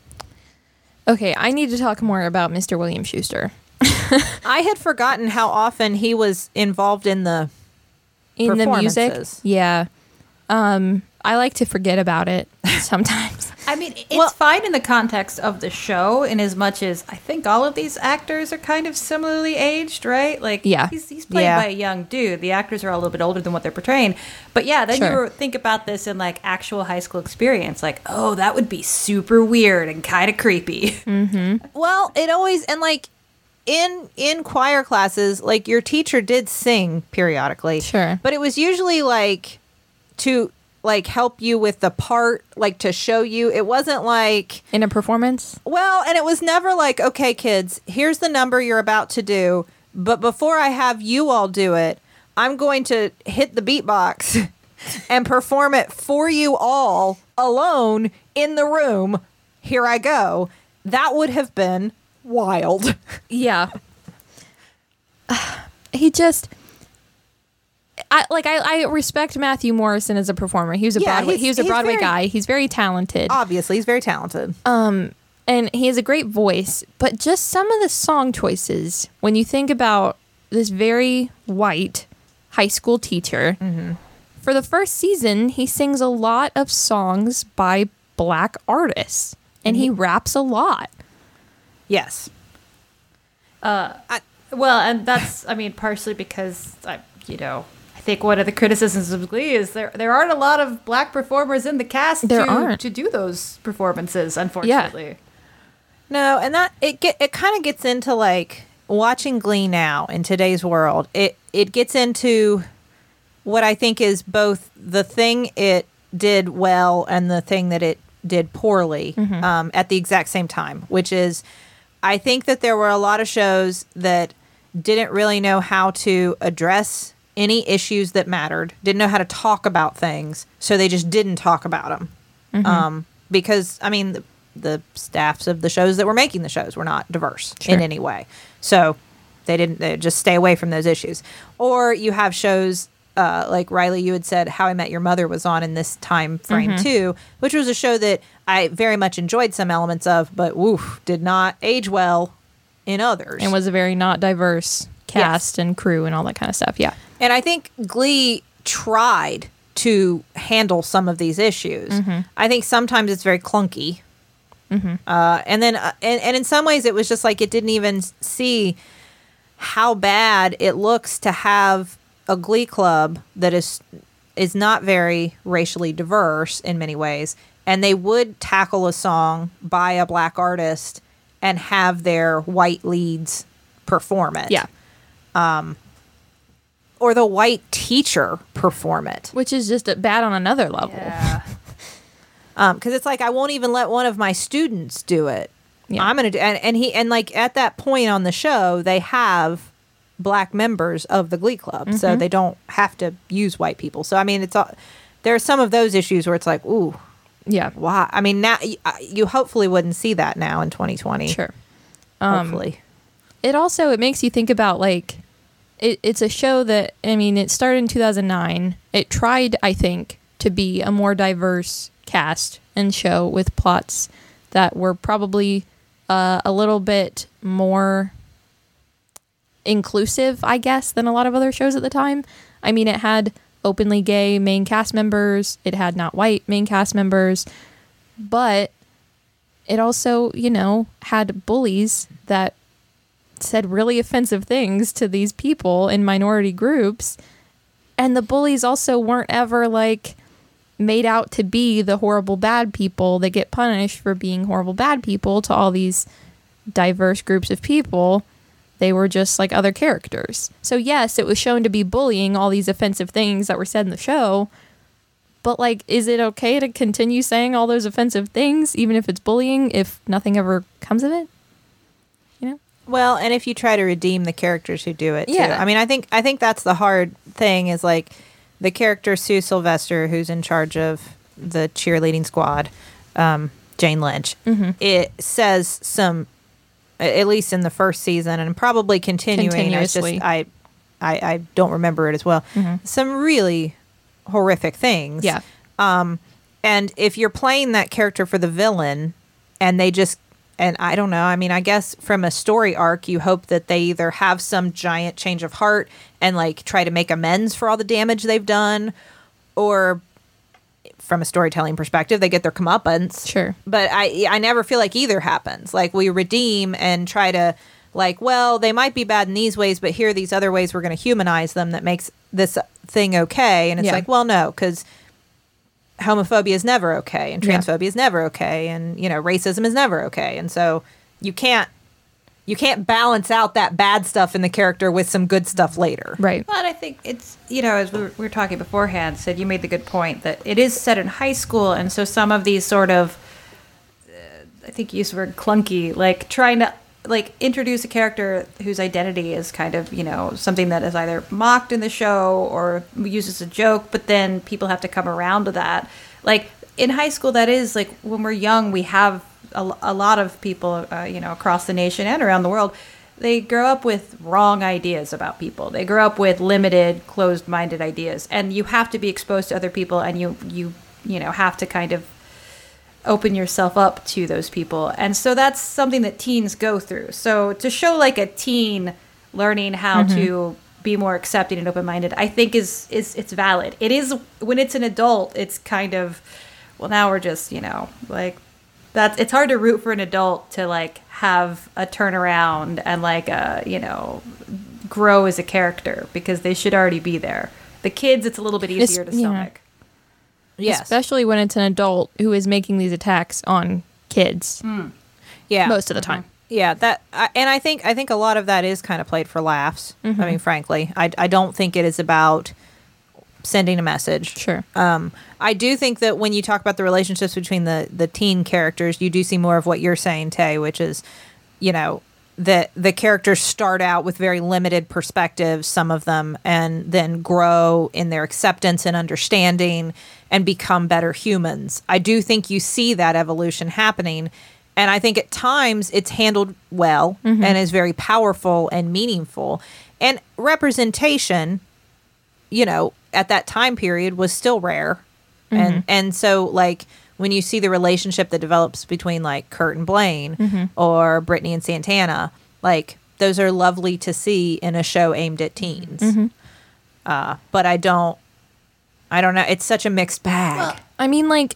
Speaker 1: Okay, I need to talk more about Mister William Schuster.
Speaker 2: I had forgotten how often he was involved in the
Speaker 1: In the music.
Speaker 2: performances.
Speaker 1: Yeah. Um, I like to forget about it sometimes.
Speaker 3: I mean, it's
Speaker 2: Well-
Speaker 3: fine in the context of the show, in as much as I think all of these actors are kind of similarly aged, right? Like,
Speaker 1: Yeah.
Speaker 3: he's, he's played
Speaker 2: Yeah.
Speaker 3: by a young dude. The actors are all a little bit older than what they're portraying. But yeah, then
Speaker 1: Sure.
Speaker 3: you think about this in like actual high school experience. Like, oh, that would be super weird and kind of creepy.
Speaker 2: Well, it always, and like in in choir classes, like your teacher did sing periodically.
Speaker 1: Sure.
Speaker 2: But it was usually like to like help you with the part, like to show you. It wasn't like,
Speaker 1: In a performance?
Speaker 2: well, and it was never like, okay, kids, here's the number you're about to do. But before I have you all do it, I'm going to hit the beatbox and perform it for you all alone in the room. Here I go. That would have been wild.
Speaker 1: Yeah. he just... I, like I, I respect Matthew Morrison as a performer. He was a
Speaker 2: Yeah,
Speaker 1: Broadway.
Speaker 2: he's-
Speaker 1: He was a
Speaker 2: he's
Speaker 1: Broadway
Speaker 2: very-
Speaker 1: guy. He's very talented.
Speaker 2: Obviously, he's very talented.
Speaker 1: and he has a great voice, but just some of the song choices, when you think about this very white high school teacher, for the first season, he sings a lot of songs by black artists, and he raps a lot.
Speaker 2: Yes.
Speaker 3: Well, and that's, I mean, partially because, I, you know, I think one of the criticisms of Glee is there there aren't a lot of black performers in the cast
Speaker 1: There
Speaker 3: to,
Speaker 1: aren't.
Speaker 3: to do those performances, unfortunately.
Speaker 2: No, and that it get it kind of gets into like watching Glee now in today's world. It it gets into what I think is both the thing it did well and the thing that it did poorly um, at the exact same time, which is I think that there were a lot of shows that didn't really know how to address any issues that mattered, didn't know how to talk about things, so they just didn't talk about them. Um, because, I mean, the, the staffs of the shows that were making the shows were not diverse
Speaker 1: Sure.
Speaker 2: in any way. So they didn't they just stay away from those issues. Or you have shows uh, like Riley, you had said How I Met Your Mother was on in this time frame too, which was a show that I very much enjoyed some elements of, but woof, did not age well in others.
Speaker 1: And was a very not diverse cast and crew and all that kind of stuff. Yeah.
Speaker 2: And I think Glee tried to handle some of these issues. I think sometimes it's very clunky. Uh, and then, uh, and, and in some ways, it was just like it didn't even s- see how bad it looks to have a Glee club that is is not very racially diverse in many ways, and they would tackle a song by a black artist and have their white leads perform it.
Speaker 1: Yeah.
Speaker 2: Or the white teacher perform it.
Speaker 1: Which is just bad on another level.
Speaker 3: Yeah.
Speaker 2: Um, because it's like, I won't even let one of my students do it.
Speaker 1: Yeah.
Speaker 2: I'm gonna do, and, and he and like at that point on the show, they have black members of the Glee Club,
Speaker 1: Mm-hmm.
Speaker 2: so they don't have to use white people. So I mean, it's all, there are some of those issues where it's like, ooh,
Speaker 1: Yeah.
Speaker 2: why? I mean, now you, you hopefully wouldn't see that now in twenty twenty.
Speaker 1: Sure. Um,
Speaker 2: Hopefully,
Speaker 1: It also, it makes you think about like, it, it's a show that, I mean, it started in two thousand nine. It tried, I think, to be a more diverse cast and show with plots that were probably uh, a little bit more inclusive, I guess, than a lot of other shows at the time. I mean, it had openly gay main cast members. It had not white main cast members. But it also, you know, had bullies that said really offensive things to these people in minority groups. And the bullies also weren't ever like made out to be the horrible bad people that get punished for being horrible bad people to all these diverse groups of people. They were just like other characters. So yes, it was shown to be bullying, all these offensive things that were said in the show. But like, is it okay to continue saying all those offensive things, even if it's bullying, if nothing ever comes of it? You know?
Speaker 2: well, and if you try to redeem the characters who do it, too.
Speaker 1: Yeah.
Speaker 2: I mean, I think I think that's the hard thing is like the character Sue Sylvester, who's in charge of the cheerleading squad, um, Jane Lynch.
Speaker 1: Mm-hmm.
Speaker 2: It says some, at least in the first season, and probably continuing. It's
Speaker 1: Continuously.
Speaker 2: just I, I, I don't remember it as well.
Speaker 1: Mhm.
Speaker 2: Some really horrific things.
Speaker 1: Yeah.
Speaker 2: Um, and if you're playing that character for the villain, and they just, and I don't know, I mean, I guess from a story arc, you hope that they either have some giant change of heart and like try to make amends for all the damage they've done, or from a storytelling perspective, they get their comeuppance.
Speaker 1: Sure.
Speaker 2: But I, I never feel like either happens. Like we redeem and try to, like, well, they might be bad in these ways, but here are these other ways we're going to humanize them that makes this thing okay. And it's
Speaker 1: Yeah.
Speaker 2: like, well, no, because homophobia is never okay, and
Speaker 1: Yeah.
Speaker 2: transphobia is never okay, and you know, racism is never okay, and so you can't you can't balance out that bad stuff in the character with some good stuff later.
Speaker 1: Right.
Speaker 3: But I think it's, you know, as we were, we were talking beforehand, Sid, you made the good point that it is set in high school. And so some of these sort of, uh, I think you used the word clunky, like trying to like introduce a character whose identity is kind of, you know, something that is either mocked in the show or used as a joke, but then people have to come around to that. Like in high school, that is like when we're young, we have a, a lot of people, uh, you know, across the nation and around the world, they grow up with wrong ideas about people. They grow up with limited, closed-minded ideas, and you have to be exposed to other people, and you you you know have to kind of open yourself up to those people. And so that's something that teens go through. So to show like a teen learning how
Speaker 1: Mm-hmm.
Speaker 3: to be more accepting and open-minded, I think is is it's valid. It is when it's an adult, it's kind of, well, now we're just, you know, like that's, it's hard to root for an adult to like have a turnaround and like a, you know, grow as a character, because they should already be there. The kids, it's a little bit easier to
Speaker 1: yeah.
Speaker 3: stomach.
Speaker 2: Yes.
Speaker 1: Especially when it's an adult who is making these attacks on kids
Speaker 2: Yeah.
Speaker 1: most of the time.
Speaker 2: Yeah, that I, and I think I think a lot of that is kind of played for laughs. I mean, frankly, I I don't think it is about sending a message.
Speaker 1: Sure.
Speaker 2: Um, I do think that when you talk about the relationships between the the teen characters, you do see more of what you're saying, Tay, which is, you know, that the characters start out with very limited perspectives, some of them, and then grow in their acceptance and understanding and become better humans. I do think you see that evolution happening. And I think at times it's handled well and is very powerful and meaningful. And representation, you know, at that time period was still rare. And and so like when you see the relationship that develops between like Kurt and Blaine or Brittany and Santana, like those are lovely to see in a show aimed at teens. Uh, but I don't, I don't know. It's such a mixed bag.
Speaker 1: I mean, like,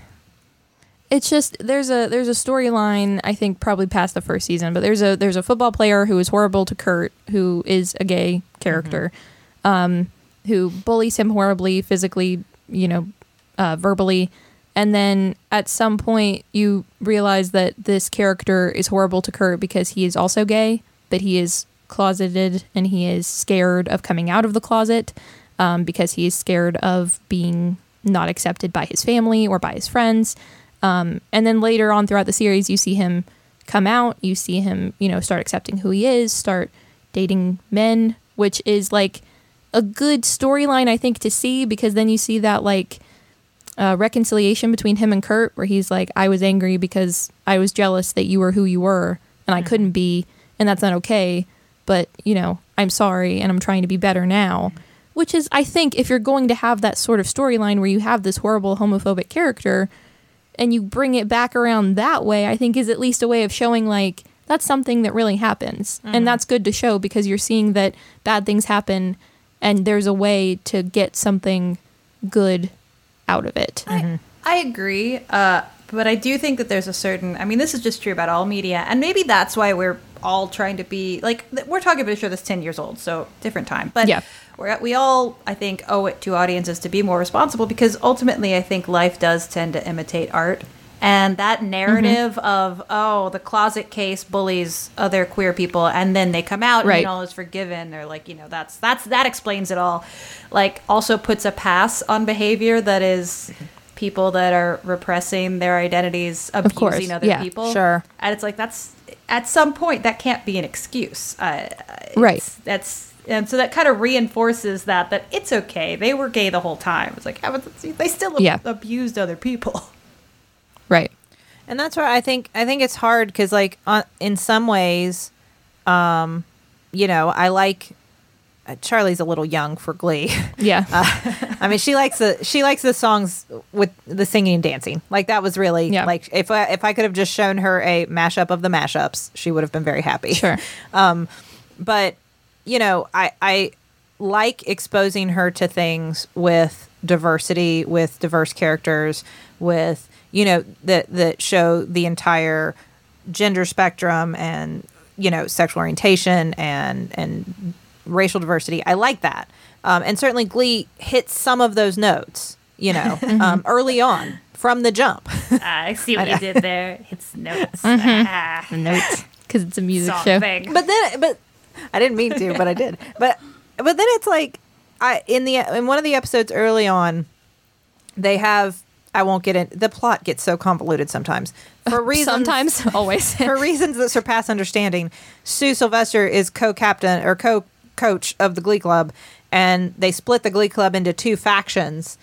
Speaker 1: it's just there's a there's a storyline, I think probably past the first season, but there's a there's a football player who is horrible to Kurt, who is a gay character, um, who bullies him horribly, physically, you know, uh, verbally. And then at some point, you realize that this character is horrible to Kurt because he is also gay, but he is closeted and he is scared of coming out of the closet um, because he is scared of being not accepted by his family or by his friends. Um, and then later on throughout the series, you see him come out. You see him, you know, start accepting who he is, start dating men, which is like a good storyline, I think, to see, because then you see that like uh, reconciliation between him and Kurt, where he's like, I was angry because I was jealous that you were who you were and I couldn't be, and that's not okay. But, you know, I'm sorry and I'm trying to be better now, which is, I think, if you're going to have that sort of storyline where you have this horrible homophobic character and you bring it back around that way, I think is at least a way of showing like that's something that really happens. Mm-hmm. And that's good to show because you're seeing that bad things happen and there's a way to get something good out of it.
Speaker 3: I, I agree. Uh, but I do think that there's a certain, I mean, this is just true about all media. And maybe that's why we're all trying to be, like, we're talking about a show that's ten years old, so different time. But
Speaker 1: yeah.
Speaker 3: we're, we all, I think, owe it to audiences to be more responsible because ultimately I think life does tend to imitate art. And that narrative mm-hmm. of, oh, the closet case bullies other queer people and then they come out
Speaker 1: right.
Speaker 3: and all is forgiven, or like, you know, that's that's that explains it all. Like, also puts a pass on behavior that is people that are repressing their identities, abusing
Speaker 1: course.
Speaker 3: other
Speaker 1: Yeah,
Speaker 3: people.
Speaker 2: sure.
Speaker 3: And it's like, that's, at some point, that can't be an excuse. Uh,
Speaker 1: right.
Speaker 3: That's, and so that kind of reinforces that, that it's okay. They were gay the whole time. It's like, yeah, but they still
Speaker 1: yeah.
Speaker 3: abused other people.
Speaker 1: Right.
Speaker 2: And that's why I think I think it's hard because, like, on, in some ways, um, you know, I like uh, Charlie's a little young for Glee.
Speaker 1: Yeah.
Speaker 2: uh, I mean, she likes the she likes the songs with the singing and dancing. Like, that was really
Speaker 1: yeah.
Speaker 2: like if I, if I could have just shown her a mashup of the mashups, she would have been very happy.
Speaker 1: Sure.
Speaker 2: um, but you know, I I like exposing her to things with diversity, with diverse characters, with you know, that that show the entire gender spectrum and, you know, sexual orientation and and racial diversity. I like that. Um, and certainly Glee hits some of those notes, you know, um, early on from the jump.
Speaker 3: uh, I see what you did there. It's notes.
Speaker 1: Mm-hmm.
Speaker 3: Ah.
Speaker 1: Notes. Because it's a music
Speaker 3: Song
Speaker 1: show.
Speaker 3: thing.
Speaker 2: But then, but I didn't mean to, but I did. But but then it's like, I in the in one of the episodes early on, they have. I won't get in. The plot gets so convoluted sometimes. For reasons,
Speaker 1: Sometimes, always.
Speaker 2: for reasons that surpass understanding, Sue Sylvester is co-captain or co-coach of the Glee Club, and they split the Glee Club into two factions.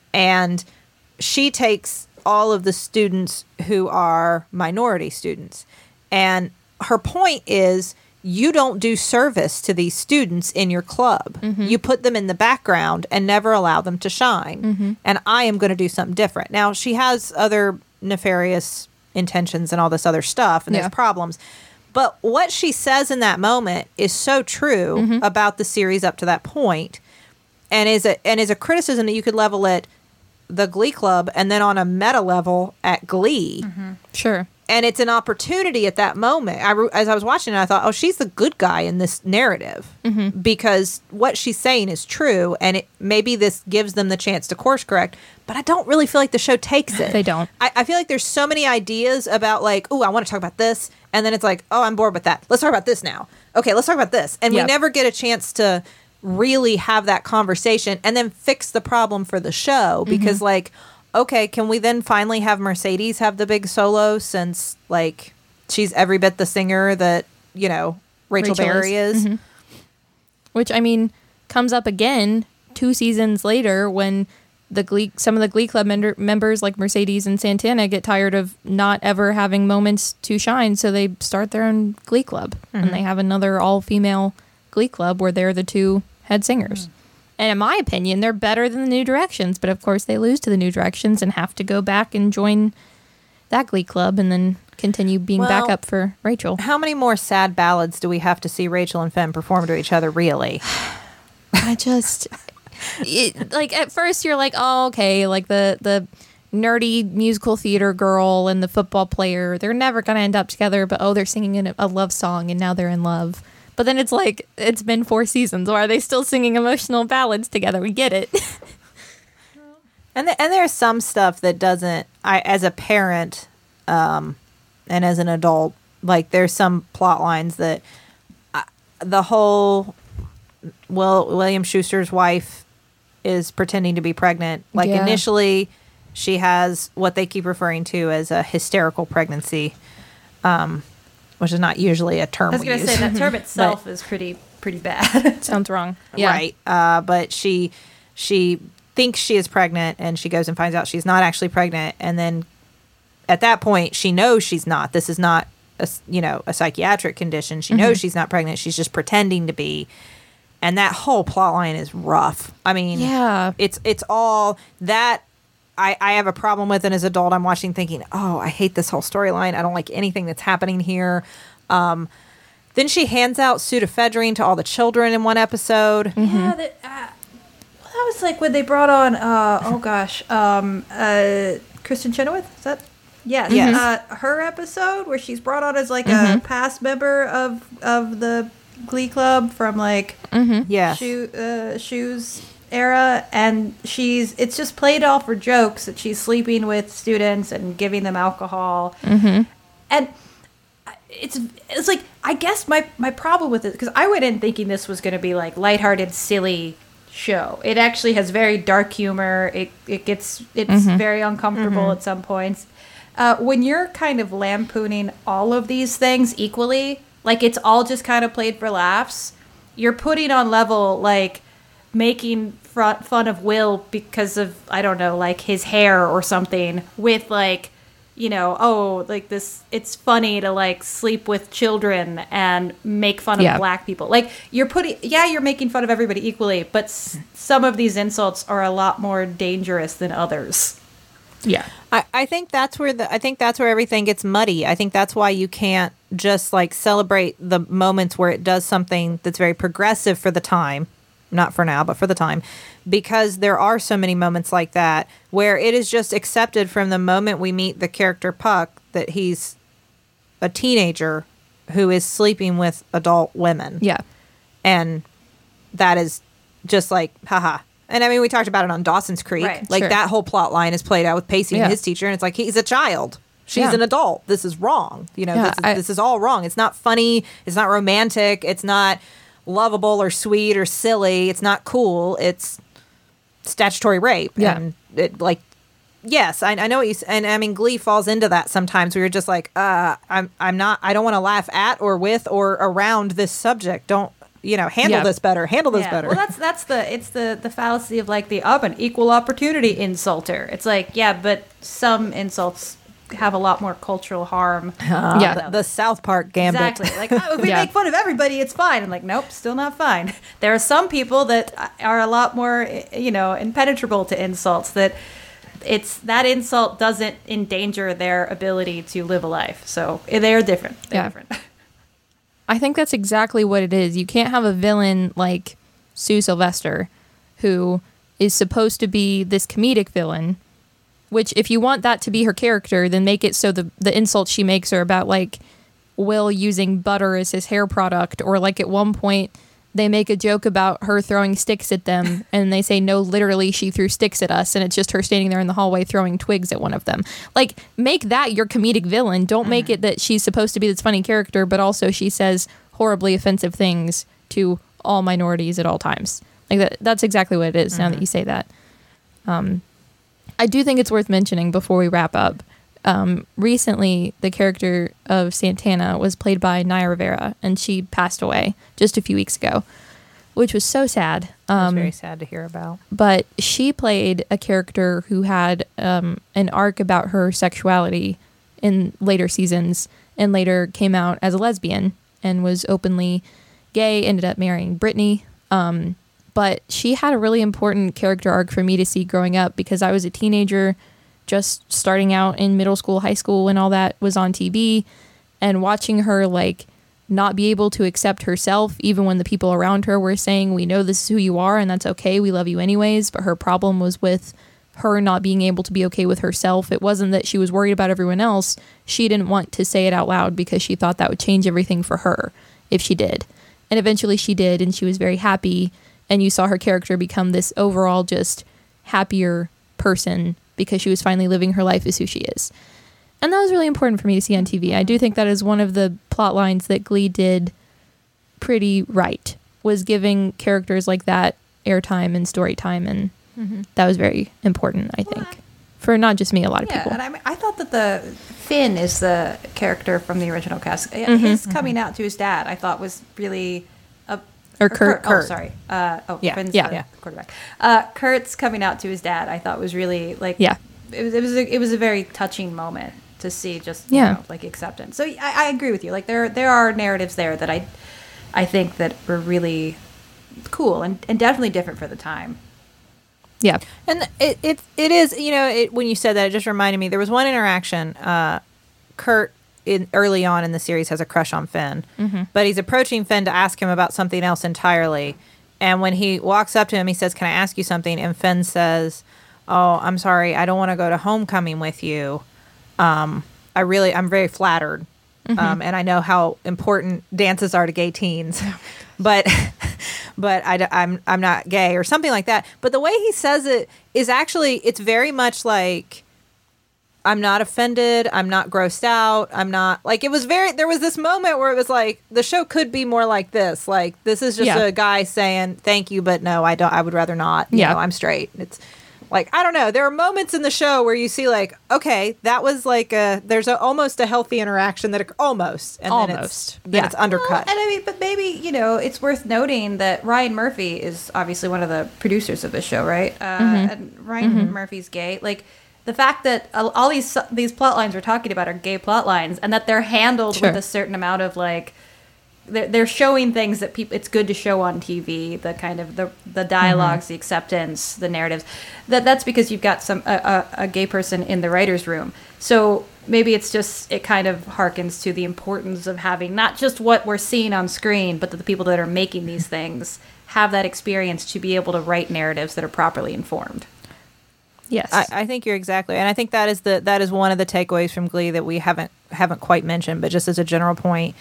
Speaker 2: And she takes all of the students who are minority students, and her point is, you don't do service to these students in your club. Mm-hmm. You put them in the background and never allow them to shine. Mm-hmm. And I am going to do something different. Now, she has other nefarious intentions and all this other stuff, and
Speaker 1: yeah.
Speaker 2: there's problems. But what she says in that moment is so true mm-hmm. about the series up to that point, and is a, and is a criticism that you could level at the Glee Club and then on a meta level at Glee.
Speaker 1: Mm-hmm. Sure.
Speaker 2: And it's an opportunity at that moment. I, as I was watching it, I thought, oh, she's the good guy in this narrative mm-hmm. because what she's saying is true. And it, maybe this gives them the chance to course correct. But I don't really feel like the show takes it.
Speaker 1: They don't.
Speaker 2: I, I feel like there's so many ideas about like, oh, I want to talk about this. And then it's like, oh, I'm bored with that. Let's talk about this now. Okay, let's talk about this. And
Speaker 1: yep.
Speaker 2: we never get a chance to really have that conversation and then fix the problem for the show. Because mm-hmm. like, okay, can we then finally have Mercedes have the big solo since, like, she's every bit the singer that, you know, Rachel, Rachel Berry is? is?
Speaker 1: Mm-hmm. Which, I mean, comes up again two seasons later when the Glee, some of the Glee Club member, members, like Mercedes and Santana, get tired of not ever having moments to shine, so they start their own Glee Club. Mm-hmm. And they have another all-female Glee Club where they're the two head singers. Mm-hmm. And in my opinion, they're better than the New Directions. But of course, they lose to the New Directions and have to go back and join that Glee Club and then continue being
Speaker 2: well,
Speaker 1: backup for Rachel.
Speaker 2: How many more sad ballads do we have to see Rachel and Femme perform to each other, really?
Speaker 1: I just... it, like, at first, you're like, oh, okay, like the, the nerdy musical theater girl and the football player, they're never going to end up together. But, oh, they're singing a, a love song and now they're in love. But then it's like, it's been four seasons. Why are they still singing emotional ballads together? We get it.
Speaker 2: And th- and there's some stuff that doesn't. I as a parent, um, and as an adult, like there's some plot lines that I, the whole Will William Schuster's wife is pretending to be pregnant. Like
Speaker 1: Yeah.
Speaker 2: initially, she has what they keep referring to as a hysterical pregnancy, um, which is not usually a term
Speaker 3: I was
Speaker 2: we
Speaker 3: going to
Speaker 2: use.
Speaker 3: say that term itself is pretty pretty bad.
Speaker 1: Sounds wrong. Yeah.
Speaker 2: Right. Uh, but she she thinks she is pregnant, and she goes and finds out she's not actually pregnant, and then at that point she knows she's not. This is not a s- you know a psychiatric condition. She knows she's not pregnant. She's just pretending to be, and that whole plot line is rough. I mean,
Speaker 1: Yeah.
Speaker 2: it's it's all that. I, I have a problem with it as an adult. I'm watching thinking, oh, I hate this whole storyline. I don't like anything that's happening here. Um, then she hands out pseudoephedrine to all the children in one episode.
Speaker 3: Yeah, that, uh, well, that was like when they brought on, uh, oh gosh, um, uh, Kristen Chenoweth? Is that? Yes.
Speaker 2: Yes.
Speaker 3: Uh, her episode where she's brought on as like a past member of of the Glee Club from like
Speaker 2: Yes.
Speaker 3: Shoe, uh, Shoes era, and she's it's just played off for jokes that she's sleeping with students and giving them alcohol, and it's it's like I guess my my problem with it, because I went in thinking this was going to be like lighthearted, silly show. It actually has very dark humor. It it gets it's very uncomfortable at some points. Uh, when you're kind of lampooning all of these things equally, like it's all just kind of played for laughs, you're putting on level like making fr- fun of Will because of, I don't know, like his hair or something, with like, you know, oh, like this, it's funny to like sleep with children and make fun of
Speaker 1: Yeah.
Speaker 3: black people. Like you're putting, yeah, you're making fun of everybody equally, but s- some of these insults are a lot more dangerous than others.
Speaker 1: Yeah.
Speaker 2: I, I think that's where the I think that's where everything gets muddy. I think that's why you can't just like celebrate the moments where it does something that's very progressive for the time, not for now, but for the time, because there are so many moments like that where it is just accepted from the moment we meet the character Puck that he's a teenager who is sleeping with adult women.
Speaker 1: Yeah.
Speaker 2: And that is just like, haha. And I mean, we talked about it on Dawson's Creek.
Speaker 3: Right.
Speaker 2: Like
Speaker 1: Sure.
Speaker 2: that whole plot line is played out with Pacey
Speaker 1: Yeah.
Speaker 2: and his teacher, and it's like he's a child. She's
Speaker 1: Yeah.
Speaker 2: an adult. This is wrong. You know,
Speaker 1: Yeah,
Speaker 2: this, is,
Speaker 1: I-
Speaker 2: this is all wrong. It's not funny. It's not romantic. It's not lovable or sweet or silly. It's not cool. It's statutory rape.
Speaker 1: Yeah.
Speaker 2: And it, like, yes, I, I know what you. s- And I mean, Glee falls into that sometimes. Where you're just like, uh, I'm, I'm not. I don't want to laugh at or with or around this subject. Don't. You know, handle
Speaker 1: Yeah.
Speaker 2: this better. Handle this
Speaker 3: Yeah.
Speaker 2: better.
Speaker 3: Well, that's that's the it's the the fallacy of like the I'm an equal opportunity insulter. It's like, yeah, but some insults have a lot more cultural harm.
Speaker 1: Yeah.
Speaker 2: the, the South Park gambit.
Speaker 3: Exactly. Like, oh, if we
Speaker 1: Yeah.
Speaker 3: make fun of everybody, it's fine. I'm like, nope, still not fine. There are some people that are a lot more, you know, impenetrable to insults. That it's that insult doesn't endanger their ability to live a life. So they're different. They're
Speaker 1: Yeah.
Speaker 3: different.
Speaker 1: I think that's exactly what it is. You can't have a villain like Sue Sylvester, who is supposed to be this comedic villain, which if you want that to be her character, then make it so the, the insults she makes are about like Will using butter as his hair product, or like at one point they make a joke about her throwing sticks at them and they say, no, literally she threw sticks at us, and it's just her standing there in the hallway throwing twigs at one of them. Like, make that your comedic villain. Don't make it that she's supposed to be this funny character, but also she says horribly offensive things to all minorities at all times. Like that, that's exactly what it is now that you say that. Um, I do think it's worth mentioning before we wrap up. Um, recently, the character of Santana was played by Naya Rivera, and she passed away just a few weeks ago, which was so sad.
Speaker 2: It's
Speaker 1: Um,
Speaker 2: very sad to hear about.
Speaker 1: but she played a character who had um, an arc about her sexuality in later seasons, and later came out as a lesbian and was openly gay, ended up marrying Brittany. Um, but she had a really important character arc for me to see growing up, because I was a teenager just starting out in middle school, high school, when all that was on T V, and watching her like not be able to accept herself, even when the people around her were saying, we know this is who you are and that's okay, we love you anyways. But her problem was with her not being able to be okay with herself. It wasn't that she was worried about everyone else. She didn't want to say it out loud because she thought that would change everything for her if she did. And eventually she did, and she was very happy. And you saw her character become this overall just happier person because she was finally living her life as who she is. And that was really important for me to see on T V. I do think that is one of the plot lines that Glee did pretty right, was giving characters like that airtime and story time, and mm-hmm. that was very important, I think, for not just me, a lot of
Speaker 3: yeah,
Speaker 1: people.
Speaker 3: And I, mean, I thought that the Finn is the character from the original cast.
Speaker 1: Mm-hmm.
Speaker 3: His coming out to his dad, I thought was really a
Speaker 1: Or Kurt.
Speaker 3: Oh, sorry. Uh, oh,
Speaker 2: Yeah,
Speaker 3: Finn's
Speaker 1: yeah.
Speaker 3: the
Speaker 2: Yeah.
Speaker 3: quarterback. Uh, Kurt's coming out to his dad, I thought was really like.
Speaker 1: Yeah.
Speaker 3: It was. It was. A, it was a very touching moment to see. Just you
Speaker 1: Yeah.
Speaker 3: know, like acceptance. So I, I agree with you. Like there, there are narratives there that I, I think that were really cool and, and definitely different for the time.
Speaker 1: Yeah.
Speaker 2: And it, it it is, you know, it, when you said that, it just reminded me, there was one interaction. Uh, Kurt, in, early on in the series, has a crush on Finn.
Speaker 1: Mm-hmm.
Speaker 2: But he's approaching Finn to ask him about something else entirely. And when he walks up to him, he says, "Can I ask you something?" And Finn says, "Oh, I'm sorry. I don't want to go to homecoming with you. Um, I really, I'm very flattered.
Speaker 1: Mm-hmm.
Speaker 2: Um, and I know how important dances are to gay teens. but... but I, I'm, I'm not gay," or something like that. But the way he says it is actually, it's very much like, I'm not offended. I'm not grossed out. I'm not, like, it was very, there was this moment where it was like, the show could be more like this. Like, this is just
Speaker 1: Yeah.
Speaker 2: a guy saying, "Thank you, but no, I don't, I would rather not. You
Speaker 1: Yeah.
Speaker 2: know, I'm straight." It's like, I don't know. There are moments in the show where you see like, okay, that was like a, there's a, almost a healthy interaction that, almost. And then it's,
Speaker 1: Almost.
Speaker 2: then
Speaker 1: Yeah.
Speaker 2: it's undercut.
Speaker 3: Well, and I mean, but maybe, you know, it's worth noting that Ryan Murphy is obviously one of the producers of the show, right? Uh,
Speaker 1: Mm-hmm.
Speaker 3: And Ryan Murphy's gay. Like, the fact that all all these these plot lines we're talking about are gay plot lines, and that they're handled
Speaker 1: Sure.
Speaker 3: with a certain amount of, like, they're, they're showing things that people, it's good to show on T V, the kind of, the the dialogues, the acceptance, the narratives. That That's because you've got some a, a, a gay person in the writer's room. So maybe it's just, it kind of harkens to the importance of having not just what we're seeing on screen, but that the people that are making these things have that experience to be able to write narratives that are properly informed.
Speaker 1: Yes.
Speaker 2: I, I think you're exactly, and I think that is the that is one of the takeaways from Glee that we haven't haven't quite mentioned, but just as a general point,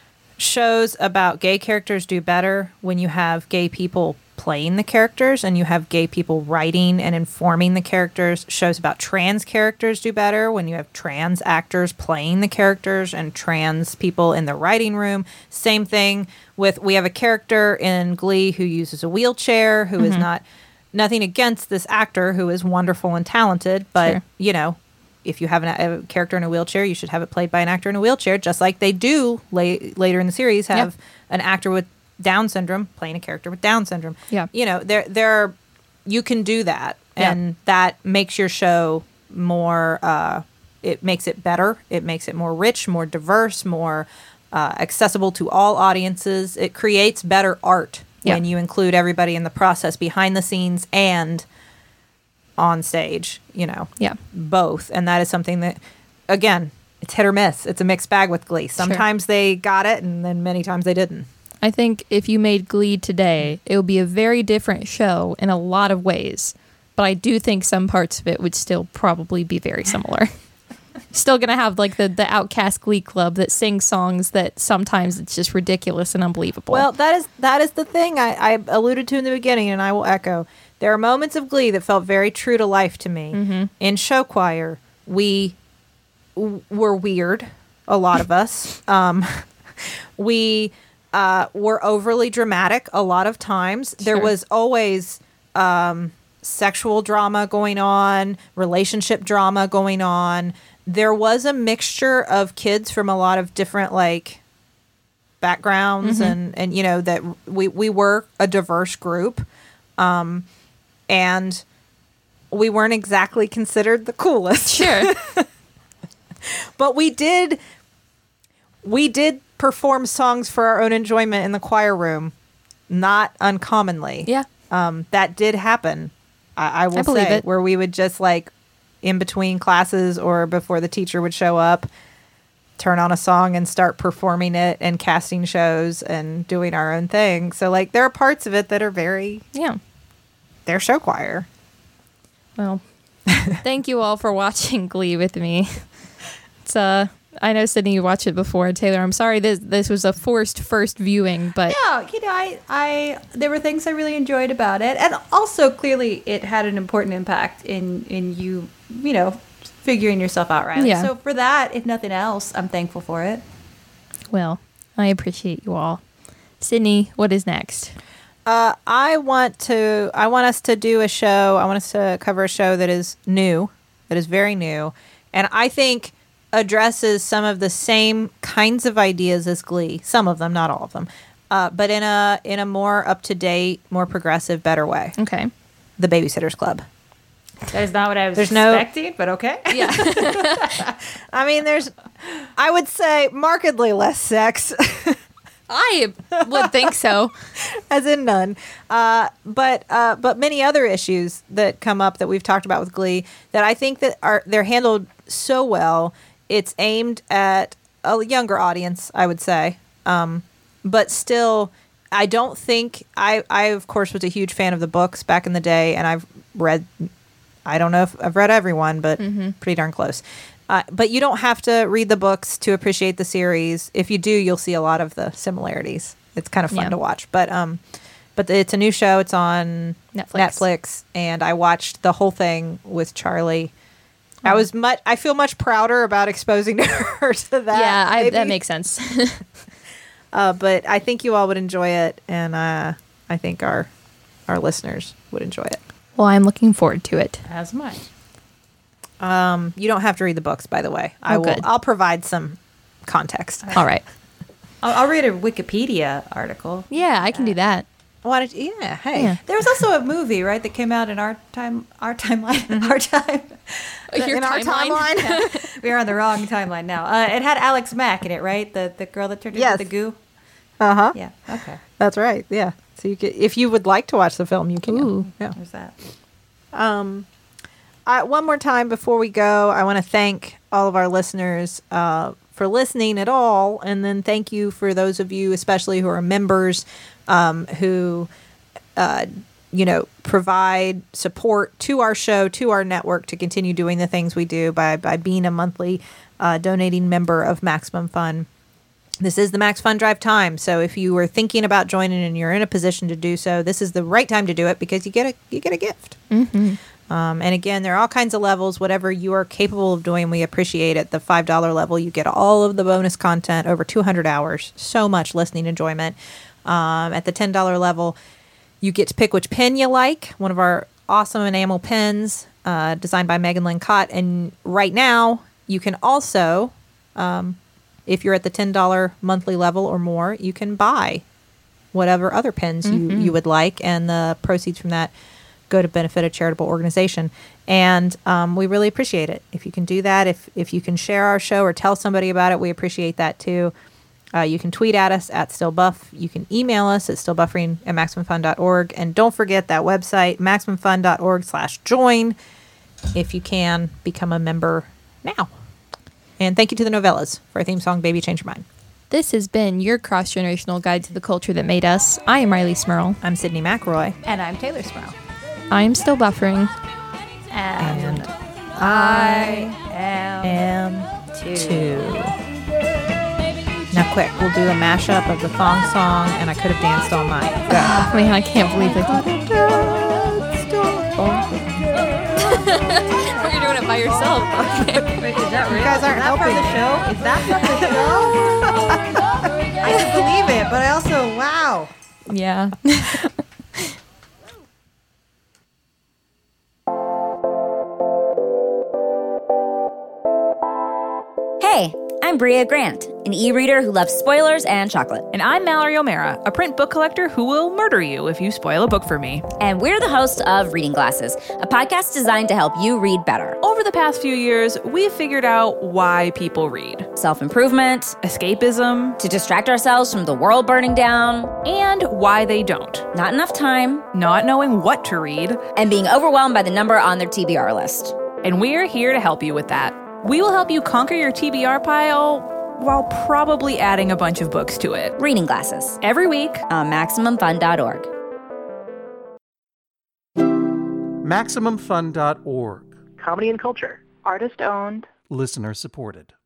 Speaker 2: shows about gay characters do better when you have gay people playing the characters and you have gay people writing and informing the characters. Shows about trans characters do better when you have trans actors playing the characters and trans people in the writing room. Same thing with, we have a character in Glee who uses a wheelchair, who is not, nothing against this actor who is wonderful and talented, but
Speaker 1: Sure.
Speaker 2: you know, if you have an, a character in a wheelchair, you should have it played by an actor in a wheelchair, just like they do la- later in the series have
Speaker 1: Yep.
Speaker 2: an actor with Down syndrome playing a character with Down syndrome.
Speaker 1: Yeah.
Speaker 2: You know, there there are, you can do that,
Speaker 1: Yeah.
Speaker 2: and that makes your show more uh it makes it better. It makes it more rich, more diverse, more uh, accessible to all audiences. It creates better art
Speaker 1: Yeah.
Speaker 2: when you include everybody in the process behind the scenes and on stage, you know.
Speaker 1: Yeah.
Speaker 2: Both. And that is something that, again, it's hit or miss. It's a mixed bag with Glee. Sometimes they got it, and then many times they didn't.
Speaker 1: I think if you made Glee today, it would be a very different show in a lot of ways. But I do think some parts of it would still probably be very similar. Still going to have like the, the outcast Glee club that sings songs that sometimes it's just ridiculous and unbelievable.
Speaker 2: Well, that is that is the thing I, I alluded to in the beginning, and I will echo. There are moments of Glee that felt very true to life to me.
Speaker 1: Mm-hmm.
Speaker 2: In show choir, we w- were weird, a lot of us. Um, we uh, were overly dramatic a lot of times. There
Speaker 1: Sure.
Speaker 2: was always um, sexual drama going on, relationship drama going on. There was a mixture of kids from a lot of different, like, backgrounds,
Speaker 1: Mm-hmm.
Speaker 2: and, and, you know, that we, we were a diverse group. Um, and we weren't exactly considered the coolest.
Speaker 1: sure.
Speaker 2: But we did, we did perform songs for our own enjoyment in the choir room, not uncommonly.
Speaker 1: Yeah.
Speaker 2: Um, that did happen. I, I will
Speaker 1: I believe
Speaker 2: say,
Speaker 1: it.
Speaker 2: where we would just, like, in between classes or before the teacher would show up, turn on a song and start performing it and casting shows and doing our own thing. So, like, there are parts of it that are very,
Speaker 1: Yeah.
Speaker 2: they're show choir.
Speaker 1: Well, thank you all for watching Glee with me. It's uh, I know Sydney, you watched it before. Taylor, I'm sorry this this was a forced first viewing, but
Speaker 3: No, you know, I, I, there were things I really enjoyed about it, and also clearly it had an important impact in, in you, you know, figuring yourself out, Riley.
Speaker 1: Yeah.
Speaker 3: So for that, if nothing else, I'm thankful for it.
Speaker 1: well, I appreciate you all. Sydney, what is next?
Speaker 2: Uh, I want to. I want us to do a show. I want us to cover a show that is new, that is very new, and I think addresses some of the same kinds of ideas as Glee. Some of them, not all of them, uh, but in a in a more up to date, more progressive, better way.
Speaker 1: Okay.
Speaker 2: The Babysitters Club.
Speaker 3: That is not what I was
Speaker 2: There's no-
Speaker 3: expecting, but okay.
Speaker 1: Yeah.
Speaker 2: I mean, there's, I would say, markedly less sex.
Speaker 1: I would think so.
Speaker 2: As in none, uh, but uh, but many other issues that come up that we've talked about with Glee that I think that are they're handled so well. It's aimed at a younger audience, I would say, um, but still, I don't think I I of course was a huge fan of the books back in the day, and I've read. I don't know if I've read everyone, but
Speaker 1: Mm-hmm.
Speaker 2: pretty darn close. Uh, but you don't have to read the books to appreciate the series. If you do, you'll see a lot of the similarities. It's kind of fun
Speaker 1: Yeah.
Speaker 2: to watch. But um, but it's a new show. It's on
Speaker 1: Netflix.
Speaker 2: Netflix, and I watched the whole thing with Charlie. I was much. I feel much prouder about exposing her to that.
Speaker 1: yeah, I, that
Speaker 2: maybe.
Speaker 1: makes sense.
Speaker 2: Uh, but I think you all would enjoy it, and uh, I think our our listeners would enjoy it.
Speaker 1: well, I'm looking forward to it.
Speaker 3: As mine.
Speaker 2: Um, you don't have to read the books, by the way. I
Speaker 1: Oh,
Speaker 2: will.
Speaker 1: good.
Speaker 2: I'll provide some context.
Speaker 1: All right.
Speaker 3: I'll, I'll read a Wikipedia article.
Speaker 1: Yeah, I can do that.
Speaker 2: Why did you, yeah, hey.
Speaker 1: Yeah.
Speaker 3: There was also a movie, right, that came out in our time, our timeline, our time.
Speaker 1: Your
Speaker 2: in our timeline?
Speaker 3: We are on the wrong timeline now. Uh, it had Alex Mack in it, right? The the girl that turned
Speaker 2: Yes.
Speaker 3: into the goo.
Speaker 2: Uh-huh.
Speaker 3: Yeah. Okay.
Speaker 2: That's right. Yeah. So you could, if you would like to watch the film, you can.
Speaker 1: Ooh.
Speaker 2: Yeah.
Speaker 3: There's that.
Speaker 2: Um, I, one more time before we go, I want to thank all of our listeners uh, for listening at all, and then thank you for those of you, especially who are members, um, who, uh, you know, provide support to our show, to our network, to continue doing the things we do by by being a monthly uh, donating member of Maximum Fun. This is the Max Fun Drive time, so if you were thinking about joining and you're in a position to do so, this is the right time to do it because you get a you get a gift.
Speaker 1: Mm-hmm.
Speaker 2: Um, and again, there are all kinds of levels. Whatever you are capable of doing, we appreciate it. The five dollar level, you get all of the bonus content, over two hundred hours, so much listening enjoyment. Um, at the ten dollar level, you get to pick which pen you like, one of our awesome enamel pens uh, designed by Megan Lynn Cott. And right now, you can also, um, if you're at the ten dollar monthly level or more, you can buy whatever other pens you, you would like, and the proceeds from that go to benefit a charitable organization. And um, we really appreciate it. If you can do that, if if you can share our show or tell somebody about it, we appreciate that too. Uh, you can tweet at us at stillbuff. You can email us at stillbuffering at maximumfun dot org. And don't forget that website, maximumfun dot org slash join, if you can become a member now. And thank you to the Novellas for our theme song, Baby Change Your Mind.
Speaker 1: This has been your cross-generational guide to the culture that made us. I am Riley Smurl.
Speaker 2: I'm Sydney McRoy.
Speaker 3: And I'm Taylor Smurl.
Speaker 1: I'm still buffering.
Speaker 3: And,
Speaker 2: And
Speaker 3: I am,
Speaker 2: am
Speaker 3: too.
Speaker 2: two. Now quick, we'll do a mashup of the thong song and I Could Have Danced All Night. Go.
Speaker 1: I mean, I can't believe it. You're doing it by yourself.
Speaker 3: Wait, is that real?
Speaker 2: You guys aren't
Speaker 3: is that part of the show? Is that part of the show? I can believe it, but I also, wow.
Speaker 1: Yeah.
Speaker 4: Hey, I'm Bria Grant, an e-reader who loves spoilers and chocolate.
Speaker 5: And I'm Mallory O'Mara, a print book collector who will murder you if you spoil a book for me.
Speaker 4: And we're the hosts of Reading Glasses, a podcast designed to help you read better.
Speaker 5: Over the past few years, we've figured out why people read.
Speaker 4: Self-improvement,
Speaker 5: Escapism,
Speaker 4: to distract ourselves from the world burning down,
Speaker 5: and why they don't.
Speaker 4: not enough time,
Speaker 5: Not knowing what to read.
Speaker 4: and being overwhelmed by the number on their T B R list.
Speaker 5: And we're here to help you with that. We will help you conquer your T B R pile while probably adding a bunch of books to it.
Speaker 4: Reading Glasses
Speaker 5: Every week,
Speaker 4: on maximum fun dot org.
Speaker 6: maximum fun dot org.
Speaker 7: Comedy and culture. Artist owned.
Speaker 6: Listener supported.